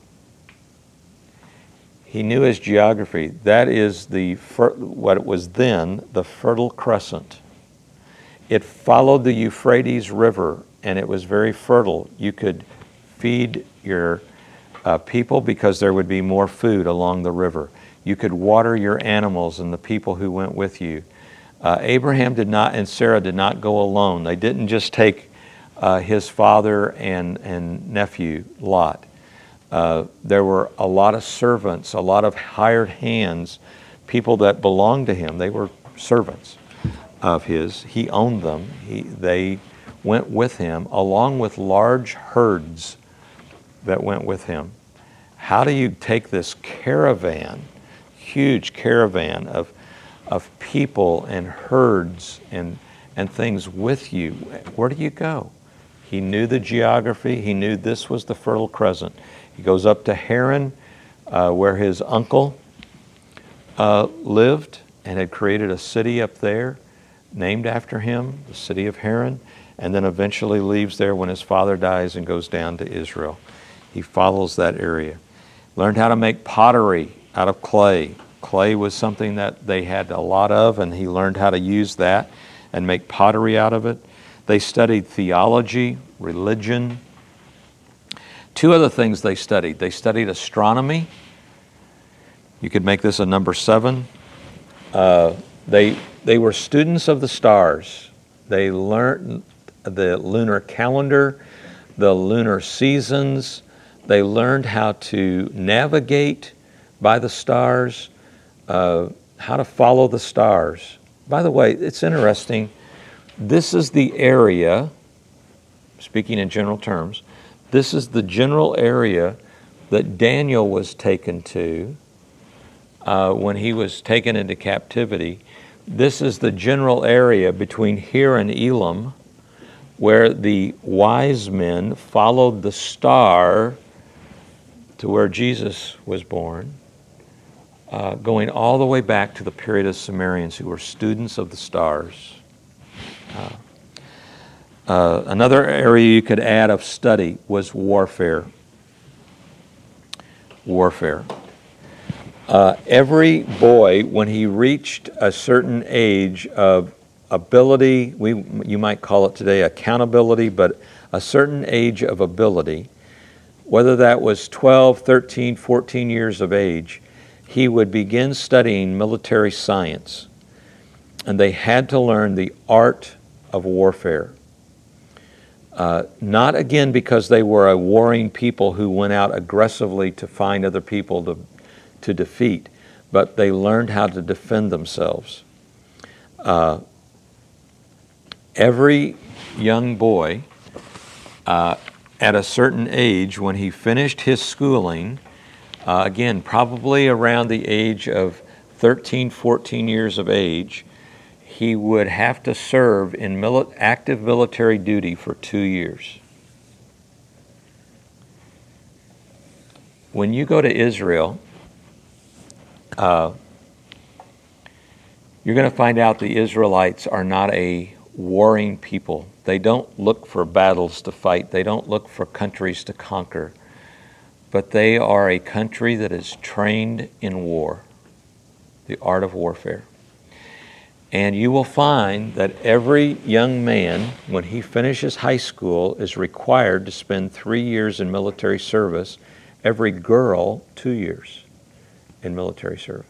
He knew his geography. That is the fer- what it was then, the Fertile Crescent. It followed the Euphrates River, and it was very fertile. You could feed your uh, people because there would be more food along the river. You could water your animals and the people who went with you. Uh, Abraham did not, and Sarah did not go alone. They didn't just take uh, his father and, and nephew, Lot. Uh, there were a lot of servants, a lot of hired hands, people that belonged to him. They were servants of his. He owned them. He, they went with him, along with large herds that went with him. How do you take this caravan, huge caravan of of people and herds and and things with you? Where do you go? He knew the geography. He knew this was the Fertile Crescent. He goes up to Haran, uh, where his uncle uh, lived and had created a city up there named after him, the city of Haran, and then eventually leaves there when his father dies and goes down to Israel. He follows that area. Learned how to make pottery out of clay. Clay was something that they had a lot of, and he learned how to use that and make pottery out of it. They studied theology, religion. Two other things they studied. They studied astronomy. You could make this a number seven. Uh, they they were students of the stars. They learned the lunar calendar, the lunar seasons. They learned how to navigate by the stars, uh, how to follow the stars. By the way, it's interesting. This is the area, speaking in general terms, this is the general area that Daniel was taken to uh, when he was taken into captivity. this is the general area between here and Elim, where the wise men followed the star to where Jesus was born, uh, going all the way back to the period of Sumerians who were students of the stars. Uh, uh, another area you could add of study was warfare. Warfare. Uh, every boy, when he reached a certain age of ability, we you might call it today accountability, but a certain age of ability, whether that was twelve, thirteen, fourteen years of age, he would begin studying military science. And they had to learn the art of warfare. Uh, not again because they were a warring people who went out aggressively to find other people to, to defeat, but they learned how to defend themselves. Uh, every young boy uh, at a certain age, when he finished his schooling, uh, again, probably around the age of thirteen, fourteen years of age, he would have to serve in mili- active military duty for two years. When you go to Israel, uh, you're going to find out the Israelites are not a warring people. They don't look for battles to fight. They don't look for countries to conquer. But they are a country that is trained in war, the art of warfare. And you will find that every young man, when he finishes high school, is required to spend three years in military service. Every girl, two years in military service.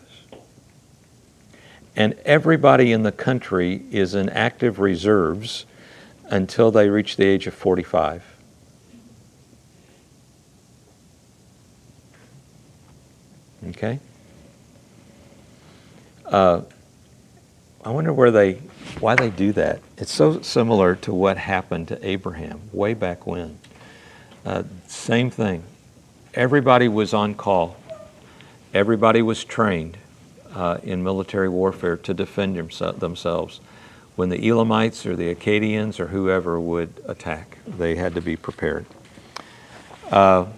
And everybody in the country is in active reserves until they reach the age of forty-five. Okay? Uh, I wonder where they, why they do that. It's so similar to what happened to Abraham way back when. Uh, same thing. Everybody was on call. Everybody was trained uh, in military warfare to defend themse- themselves. When the Elamites or the Akkadians or whoever would attack, they had to be prepared. Uh,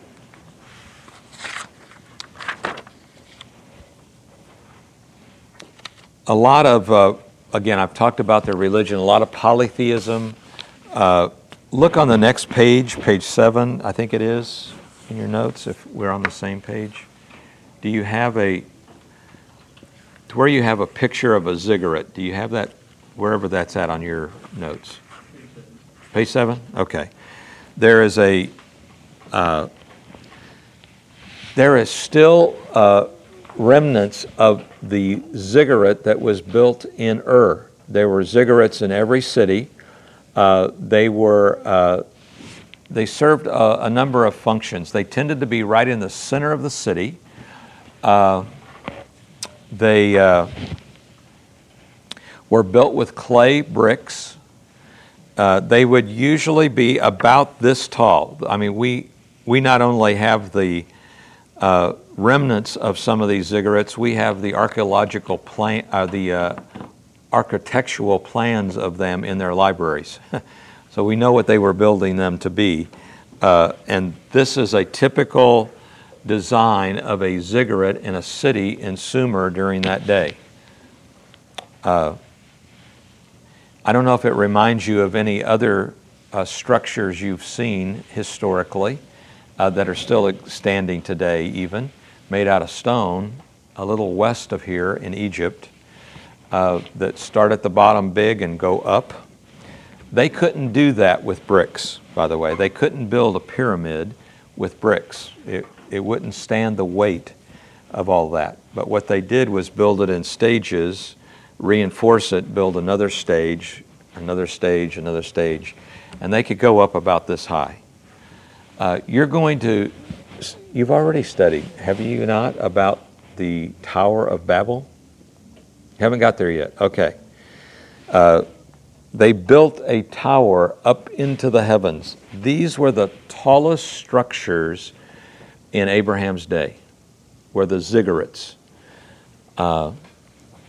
A lot of, uh, again, I've talked about their religion, a lot of polytheism. Uh, look on the next page, page seven, I think it is, in your notes, if we're on the same page. Do you have a, to where you have a picture of a ziggurat, do you have that, wherever that's at on your notes? Page seven? Okay. There is a, uh, there is still uh remnants of the ziggurat that was built in Ur. There were ziggurats in every city. Uh, they were uh, they served a, a number of functions. They tended to be right in the center of the city. Uh, they uh, were built with clay bricks. Uh, they would usually be about this tall. I mean, we we not only have the uh, remnants of some of these ziggurats, we have the archaeological plan, uh, the uh, architectural plans of them in their libraries. So we know what they were building them to be. Uh, and this is a typical design of a ziggurat in a city in Sumer during that day. Uh, I don't know if it reminds you of any other uh, structures you've seen historically uh, that are still standing today even, made out of stone, a little west of here in Egypt, uh, that start at the bottom big and go up. They couldn't do that with bricks, by the way. They couldn't build a pyramid with bricks. It, it wouldn't stand the weight of all that. But what they did was build it in stages, reinforce it, build another stage, another stage, another stage, and they could go up about this high. Uh, you're going to, you've already studied, have you not, about the Tower of Babel? You haven't got there yet. Okay. Uh, they built a tower up into the heavens. These were the tallest structures in Abraham's day, were the ziggurats. Uh,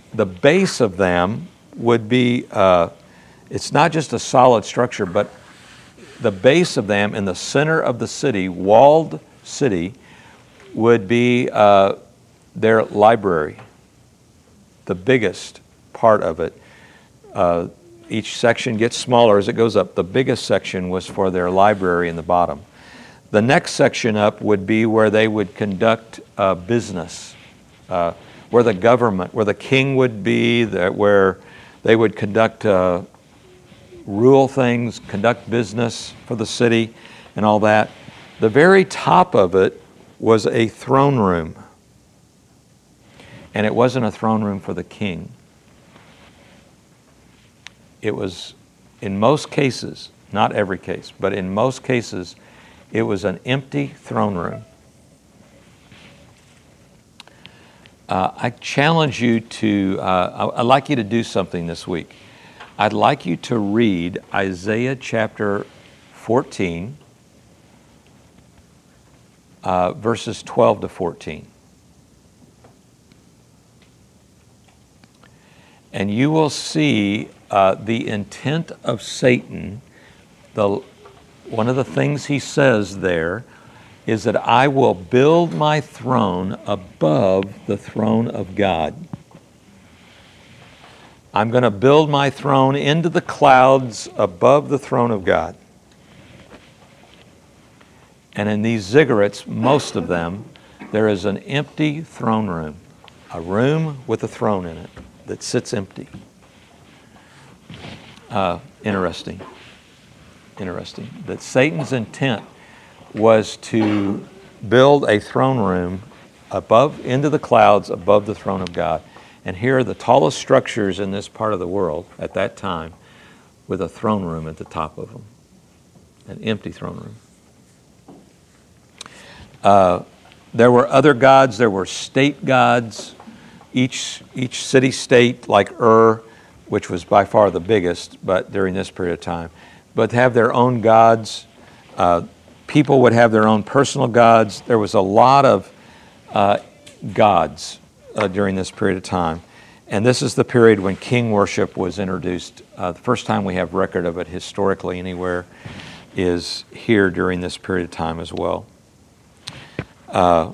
the base of them would be, uh, it's not just a solid structure, but the base of them in the center of the city, walled city, would be uh, their library, the biggest part of it. Uh, each section gets smaller as it goes up. The biggest section was for their library in the bottom. The next section up would be where they would conduct uh, business, uh, where the government, where the king would be, the, where they would conduct, uh, rule things, conduct business for the city and all that. The very top of it was a throne room. And it wasn't a throne room for the king. It was, in most cases, not every case, but in most cases, it was an empty throne room. Uh, I challenge you to, uh, I'd like you to do something this week. I'd like you to read Isaiah chapter fourteen, uh, verses twelve to fourteen. And you will see uh, the intent of Satan. The, one of the things he says there is that I will build my throne above the throne of God. I'm going to build my throne into the clouds above the throne of God. And in these ziggurats, most of them, there is an empty throne room, a room with a throne in it that sits empty. Uh, interesting. Interesting. That Satan's intent was to build a throne room above, into the clouds above the throne of God. And here are the tallest structures in this part of the world at that time with a throne room at the top of them. An empty throne room. Uh, there were other gods. There were state gods. Each each city-state, like Ur, which was by far the biggest, but during this period of time, but have their own gods. Uh, people would have their own personal gods. There was a lot of uh, gods uh, during this period of time. And this is the period when king worship was introduced. Uh, the first time we have record of it historically anywhere is here during this period of time as well. Uh,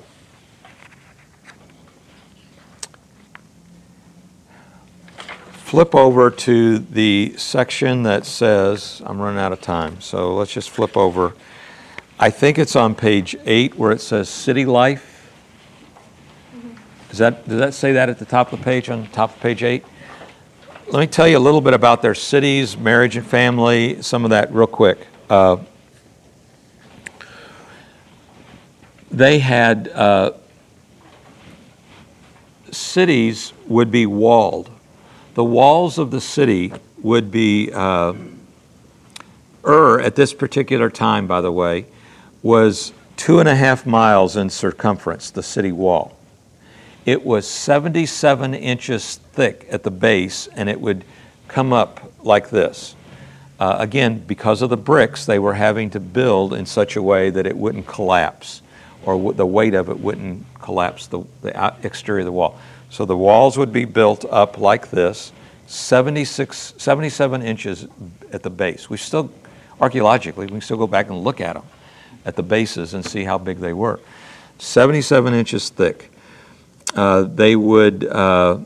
Flip over to the section that says, I'm running out of time, so let's just flip over. I think it's on page eight where it says city life. Does that, does that say that at the top of the page, on top of page eight? Let me tell you a little bit about their cities, marriage and family, some of that real quick. Uh, they had, uh, cities would be walled. The walls of the city would be, uh, Ur at this particular time, by the way, was two and a half miles in circumference, the city wall. It was seventy-seven inches thick at the base, and it would come up like this. Uh, again, because of the bricks, they were having to build in such a way that it wouldn't collapse, or w- the weight of it wouldn't collapse the, the exterior of the wall. So the walls would be built up like this, seventy-six, seventy-seven inches at the base. We still, archaeologically, we can still go back and look at them at the bases and see how big they were. seventy-seven inches thick. Uh, they would, uh,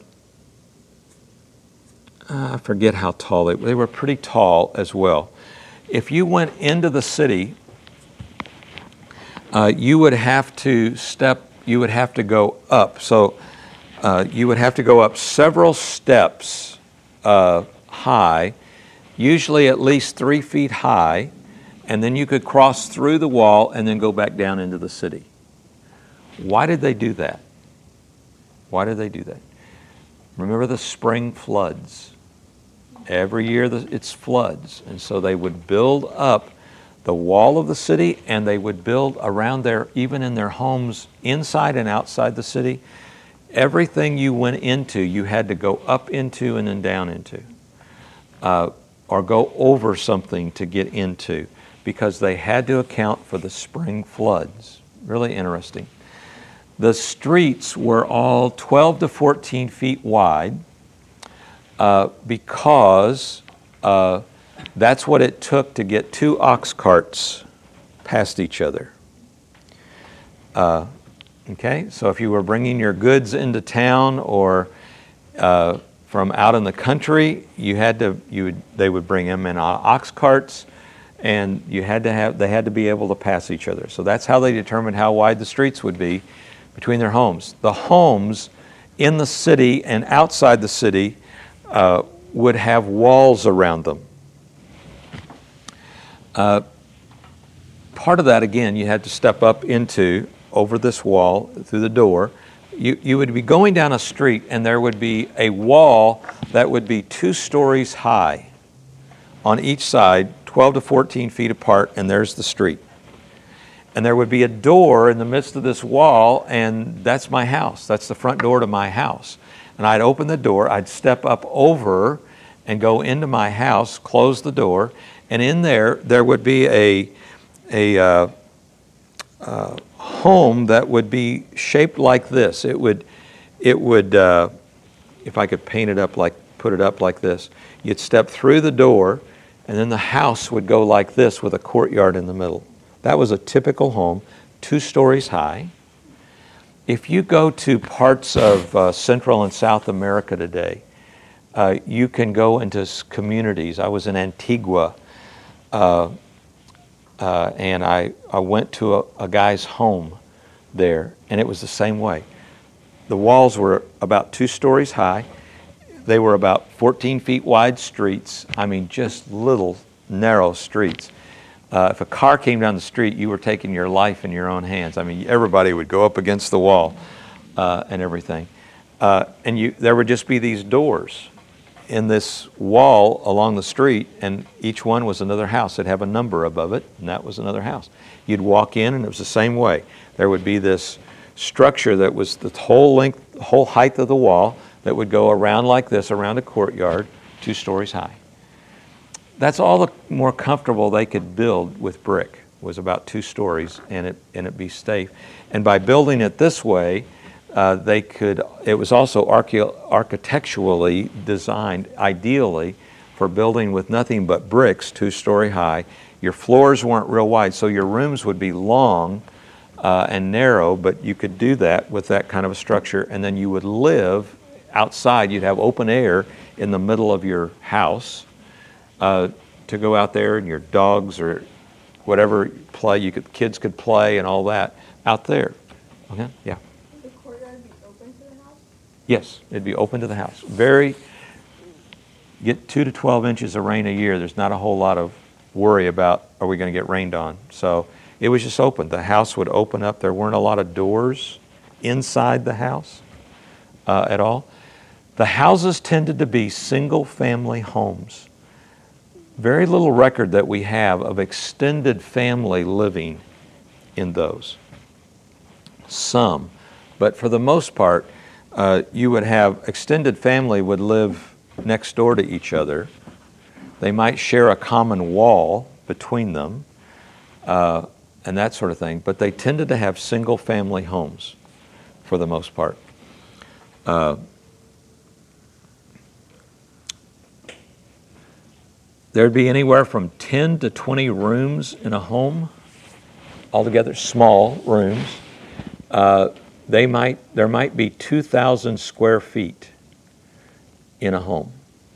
I forget how tall they were. They were pretty tall as well. If you went into the city, uh, you would have to step, you would have to go up. So uh, you would have to go up several steps uh, high, usually at least three feet high, and then you could cross through the wall and then go back down into the city. Why did they do that? Why did they do that? Remember the spring floods. Every year it's floods. And so they would build up the wall of the city, and they would build around there, even in their homes, inside and outside the city. Everything you went into, you had to go up into and then down into. Uh, or go over something to get into, because they had to account for the spring floods. Really interesting. The streets were all twelve to fourteen feet wide, uh, because uh, that's what it took to get two ox carts past each other. Uh, okay, so if you were bringing your goods into town or uh, from out in the country, you had to you would they would bring them in ox carts, and you had to have they had to be able to pass each other. So that's how they determined how wide the streets would be between their homes. The homes in the city and outside the city uh, would have walls around them. Uh, part of that, again, you had to step up into over this wall through the door. You, you would be going down a street, and there would be a wall that would be two stories high on each side, twelve to fourteen feet apart, and there's the street. And there would be a door in the midst of this wall, and that's my house. That's the front door to my house. And I'd open the door, I'd step up over and go into my house, close the door, and in there, there would be a, a uh, uh, home that would be shaped like this. It would, it would uh, if I could paint it up like, put it up like this, you'd step through the door, and then the house would go like this with a courtyard in the middle. That was a typical home, two stories high. If you go to parts of uh, Central and South America today, uh, you can go into communities. I was in Antigua, uh, uh, and I, I went to a, a guy's home there, and it was the same way. The walls were about two stories high. They were about fourteen feet wide streets. I mean, just little narrow streets. Uh, if a car came down the street, you were taking your life in your own hands. I mean, everybody would go up against the wall uh, and everything. Uh, and you, there would just be these doors in this wall along the street, and each one was another house. It'd have a number above it, and that was another house. You'd walk in, and it was the same way. There would be this structure that was the whole length, whole height of the wall that would go around like this, around a courtyard, two stories high. That's all the more comfortable they could build with brick, was about two stories, and it and it be safe. And by building it this way, uh, they could. It was also archeo- architecturally designed, ideally, for building with nothing but bricks, two story high. Your floors weren't real wide, so your rooms would be long uh, and narrow, but you could do that with that kind of a structure, and then you would live outside. You'd have open air in the middle of your house. Uh, to go out there and your dogs or whatever play you could, kids could play and all that out there. Okay, yeah. Would the courtyard be open to the house? Yes, it'd be open to the house. Very, get two to twelve inches of rain a year. There's not a whole lot of worry about, are we going to get rained on? So it was just open. The house would open up. There weren't a lot of doors inside the house uh, at all. The houses tended to be single family homes. Very little record that we have of extended family living in those. Some, but for the most part, uh, you would have extended family would live next door to each other. They might share a common wall between them uh, and that sort of thing, but they tended to have single family homes for the most part. Uh, There'd be anywhere from ten to twenty rooms in a home, altogether small rooms. Uh, they might there might be two thousand square feet in a home.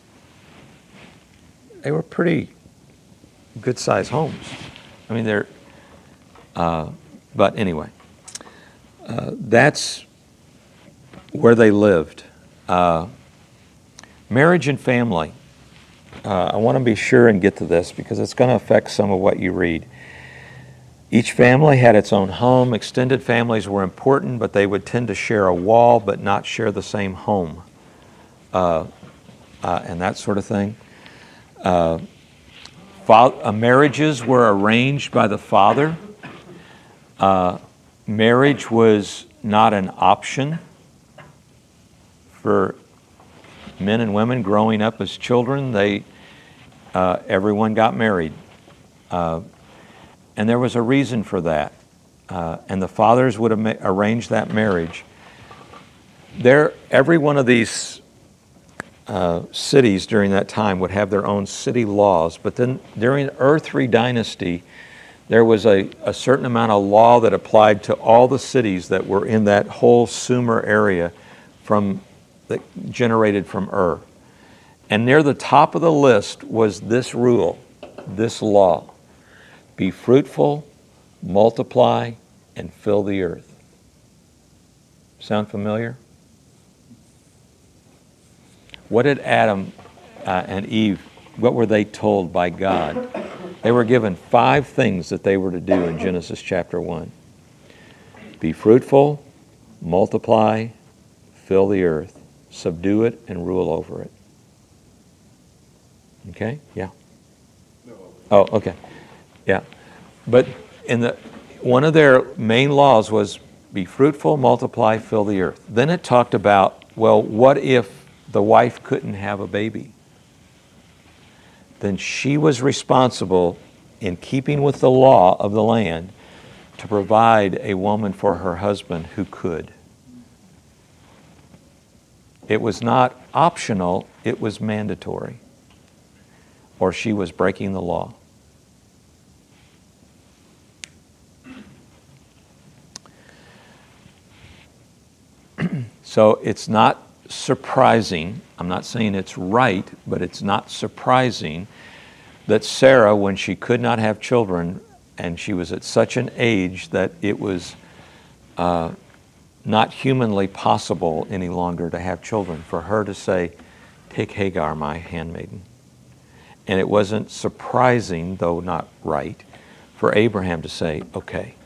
They were pretty good-sized homes. I mean, they're. Uh, but anyway, uh, that's where they lived. Uh, marriage and family. Uh, I want to be sure and get to this because it's going to affect some of what you read. Each family had its own home. Extended families were important, but they would tend to share a wall but not share the same home uh, uh, and that sort of thing. Uh, fa- uh, marriages were arranged by the father. Uh, marriage was not an option for men and women growing up as children. They uh, everyone got married, uh, and there was a reason for that. Uh, and the fathers would am- arrange that marriage. There, every one of these uh, cities during that time would have their own city laws. But then during the Ur three dynasty, there was a, a certain amount of law that applied to all the cities that were in that whole Sumer area from that generated from Ur. And near the top of the list was this rule, this law: be fruitful, multiply, and fill the earth. Sound familiar? What did Adam uh, and Eve, what were they told by God? They were given five things that they were to do in Genesis chapter one. Be fruitful, multiply, fill the earth, subdue it, and rule over it. Okay? Yeah. Oh, okay. Yeah. But in the one of their main laws was be fruitful, multiply, fill the earth. Then it talked about, well, what if the wife couldn't have a baby? Then she was responsible, in keeping with the law of the land, to provide a woman for her husband who could. It was not optional, it was mandatory, or she was breaking the law. So it's not surprising, I'm not saying it's right, but it's not surprising that Sarah, when she could not have children, and she was at such an age that it was uh, not humanly possible any longer to have children, for her to say, take Hagar, my handmaiden. And it wasn't surprising, though not right, for Abraham to say, okay,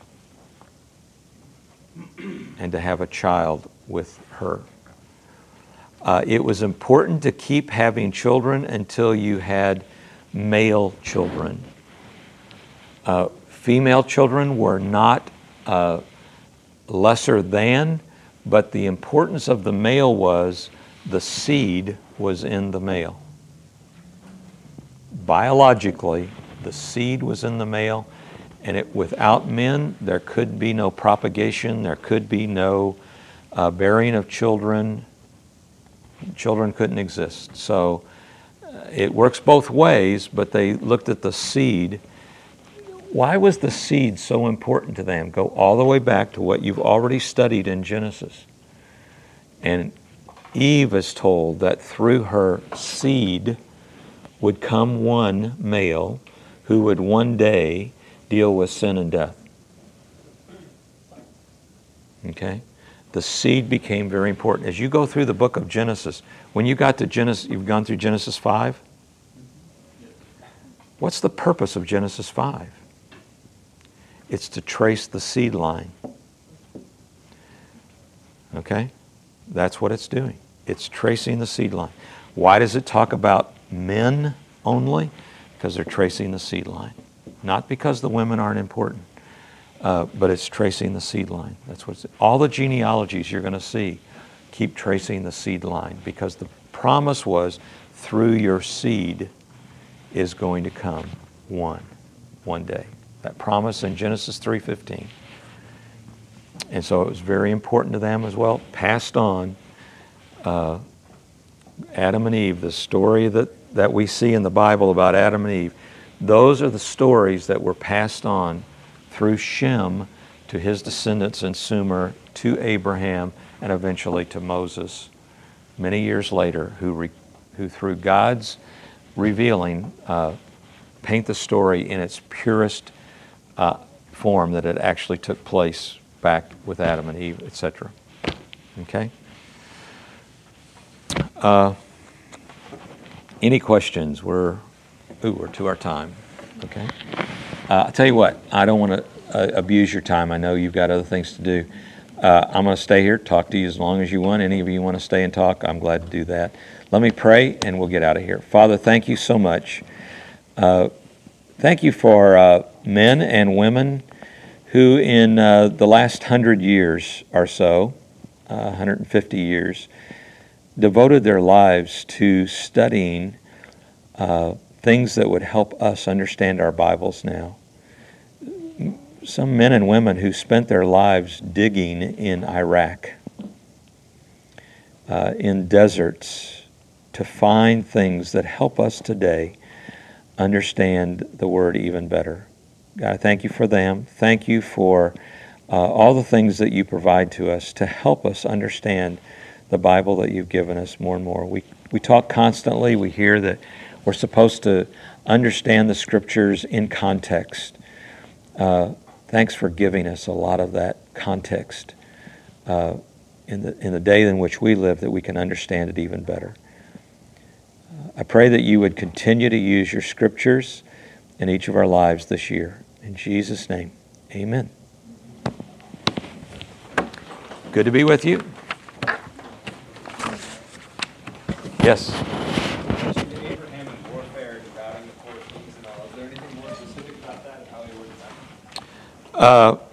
and to have a child with her. Uh, it was important to keep having children until you had male children. Uh, female children were not uh, lesser than, but the importance of the male was the seed was in the male. Biologically, the seed was in the male, and it, without men, there could be no propagation, there could be no uh, bearing of children. Children couldn't exist. So uh, it works both ways, but they looked at the seed. Why was the seed so important to them? Go all the way back to what you've already studied in Genesis. And Eve is told that through her seed would come one male who would one day deal with sin and death. Okay? The seed became very important. As you go through the book of Genesis, when you got to Genesis, you've gone through Genesis five? What's the purpose of Genesis five? It's to trace the seed line. Okay? That's what it's doing. It's tracing the seed line. Why does it talk about men only? Because they're tracing the seed line. Not because the women aren't important. Uh, but it's tracing the seed line. That's what it's, all the genealogies you're going to see keep tracing the seed line, because the promise was through your seed is going to come one, one day. That promise in Genesis three fifteen. And so it was very important to them as well. Passed on uh, Adam and Eve, the story that, that we see in the Bible about Adam and Eve. Those are the stories that were passed on through Shem to his descendants in Sumer, to Abraham, and eventually to Moses, many years later, who, re, who through God's revealing, uh, paint the story in its purest uh, form that it actually took place back with Adam and Eve, et cetera. Okay? Uh, any questions? We're, ooh, we're to our time. Okay? Uh, I'll tell you what, I don't want to uh, abuse your time. I know you've got other things to do. Uh, I'm going to stay here, talk to you as long as you want. Any of you want to stay and talk, I'm glad to do that. Let me pray, and we'll get out of here. Father, thank you so much. Uh, thank you for uh, men and women who in uh, the last hundred years or so, uh, one hundred fifty years, devoted their lives to studying uh, things that would help us understand our Bibles now. Some men and women who spent their lives digging in Iraq, uh, in deserts, to find things that help us today understand the Word even better. God, I thank you for them. Thank you for uh, all the things that you provide to us to help us understand the Bible that you've given us more and more. We we talk constantly. We hear that we're supposed to understand the Scriptures in context. Uh, thanks for giving us a lot of that context uh, in the in the day in which we live, that we can understand it even better. Uh, I pray that you would continue to use your Scriptures in each of our lives this year. In Jesus' name, amen. Good to be with you. Yes? You mentioned Abraham and warfare, devouring the four kings and all. Is there anything more specific about that and how they were devoured? Uh,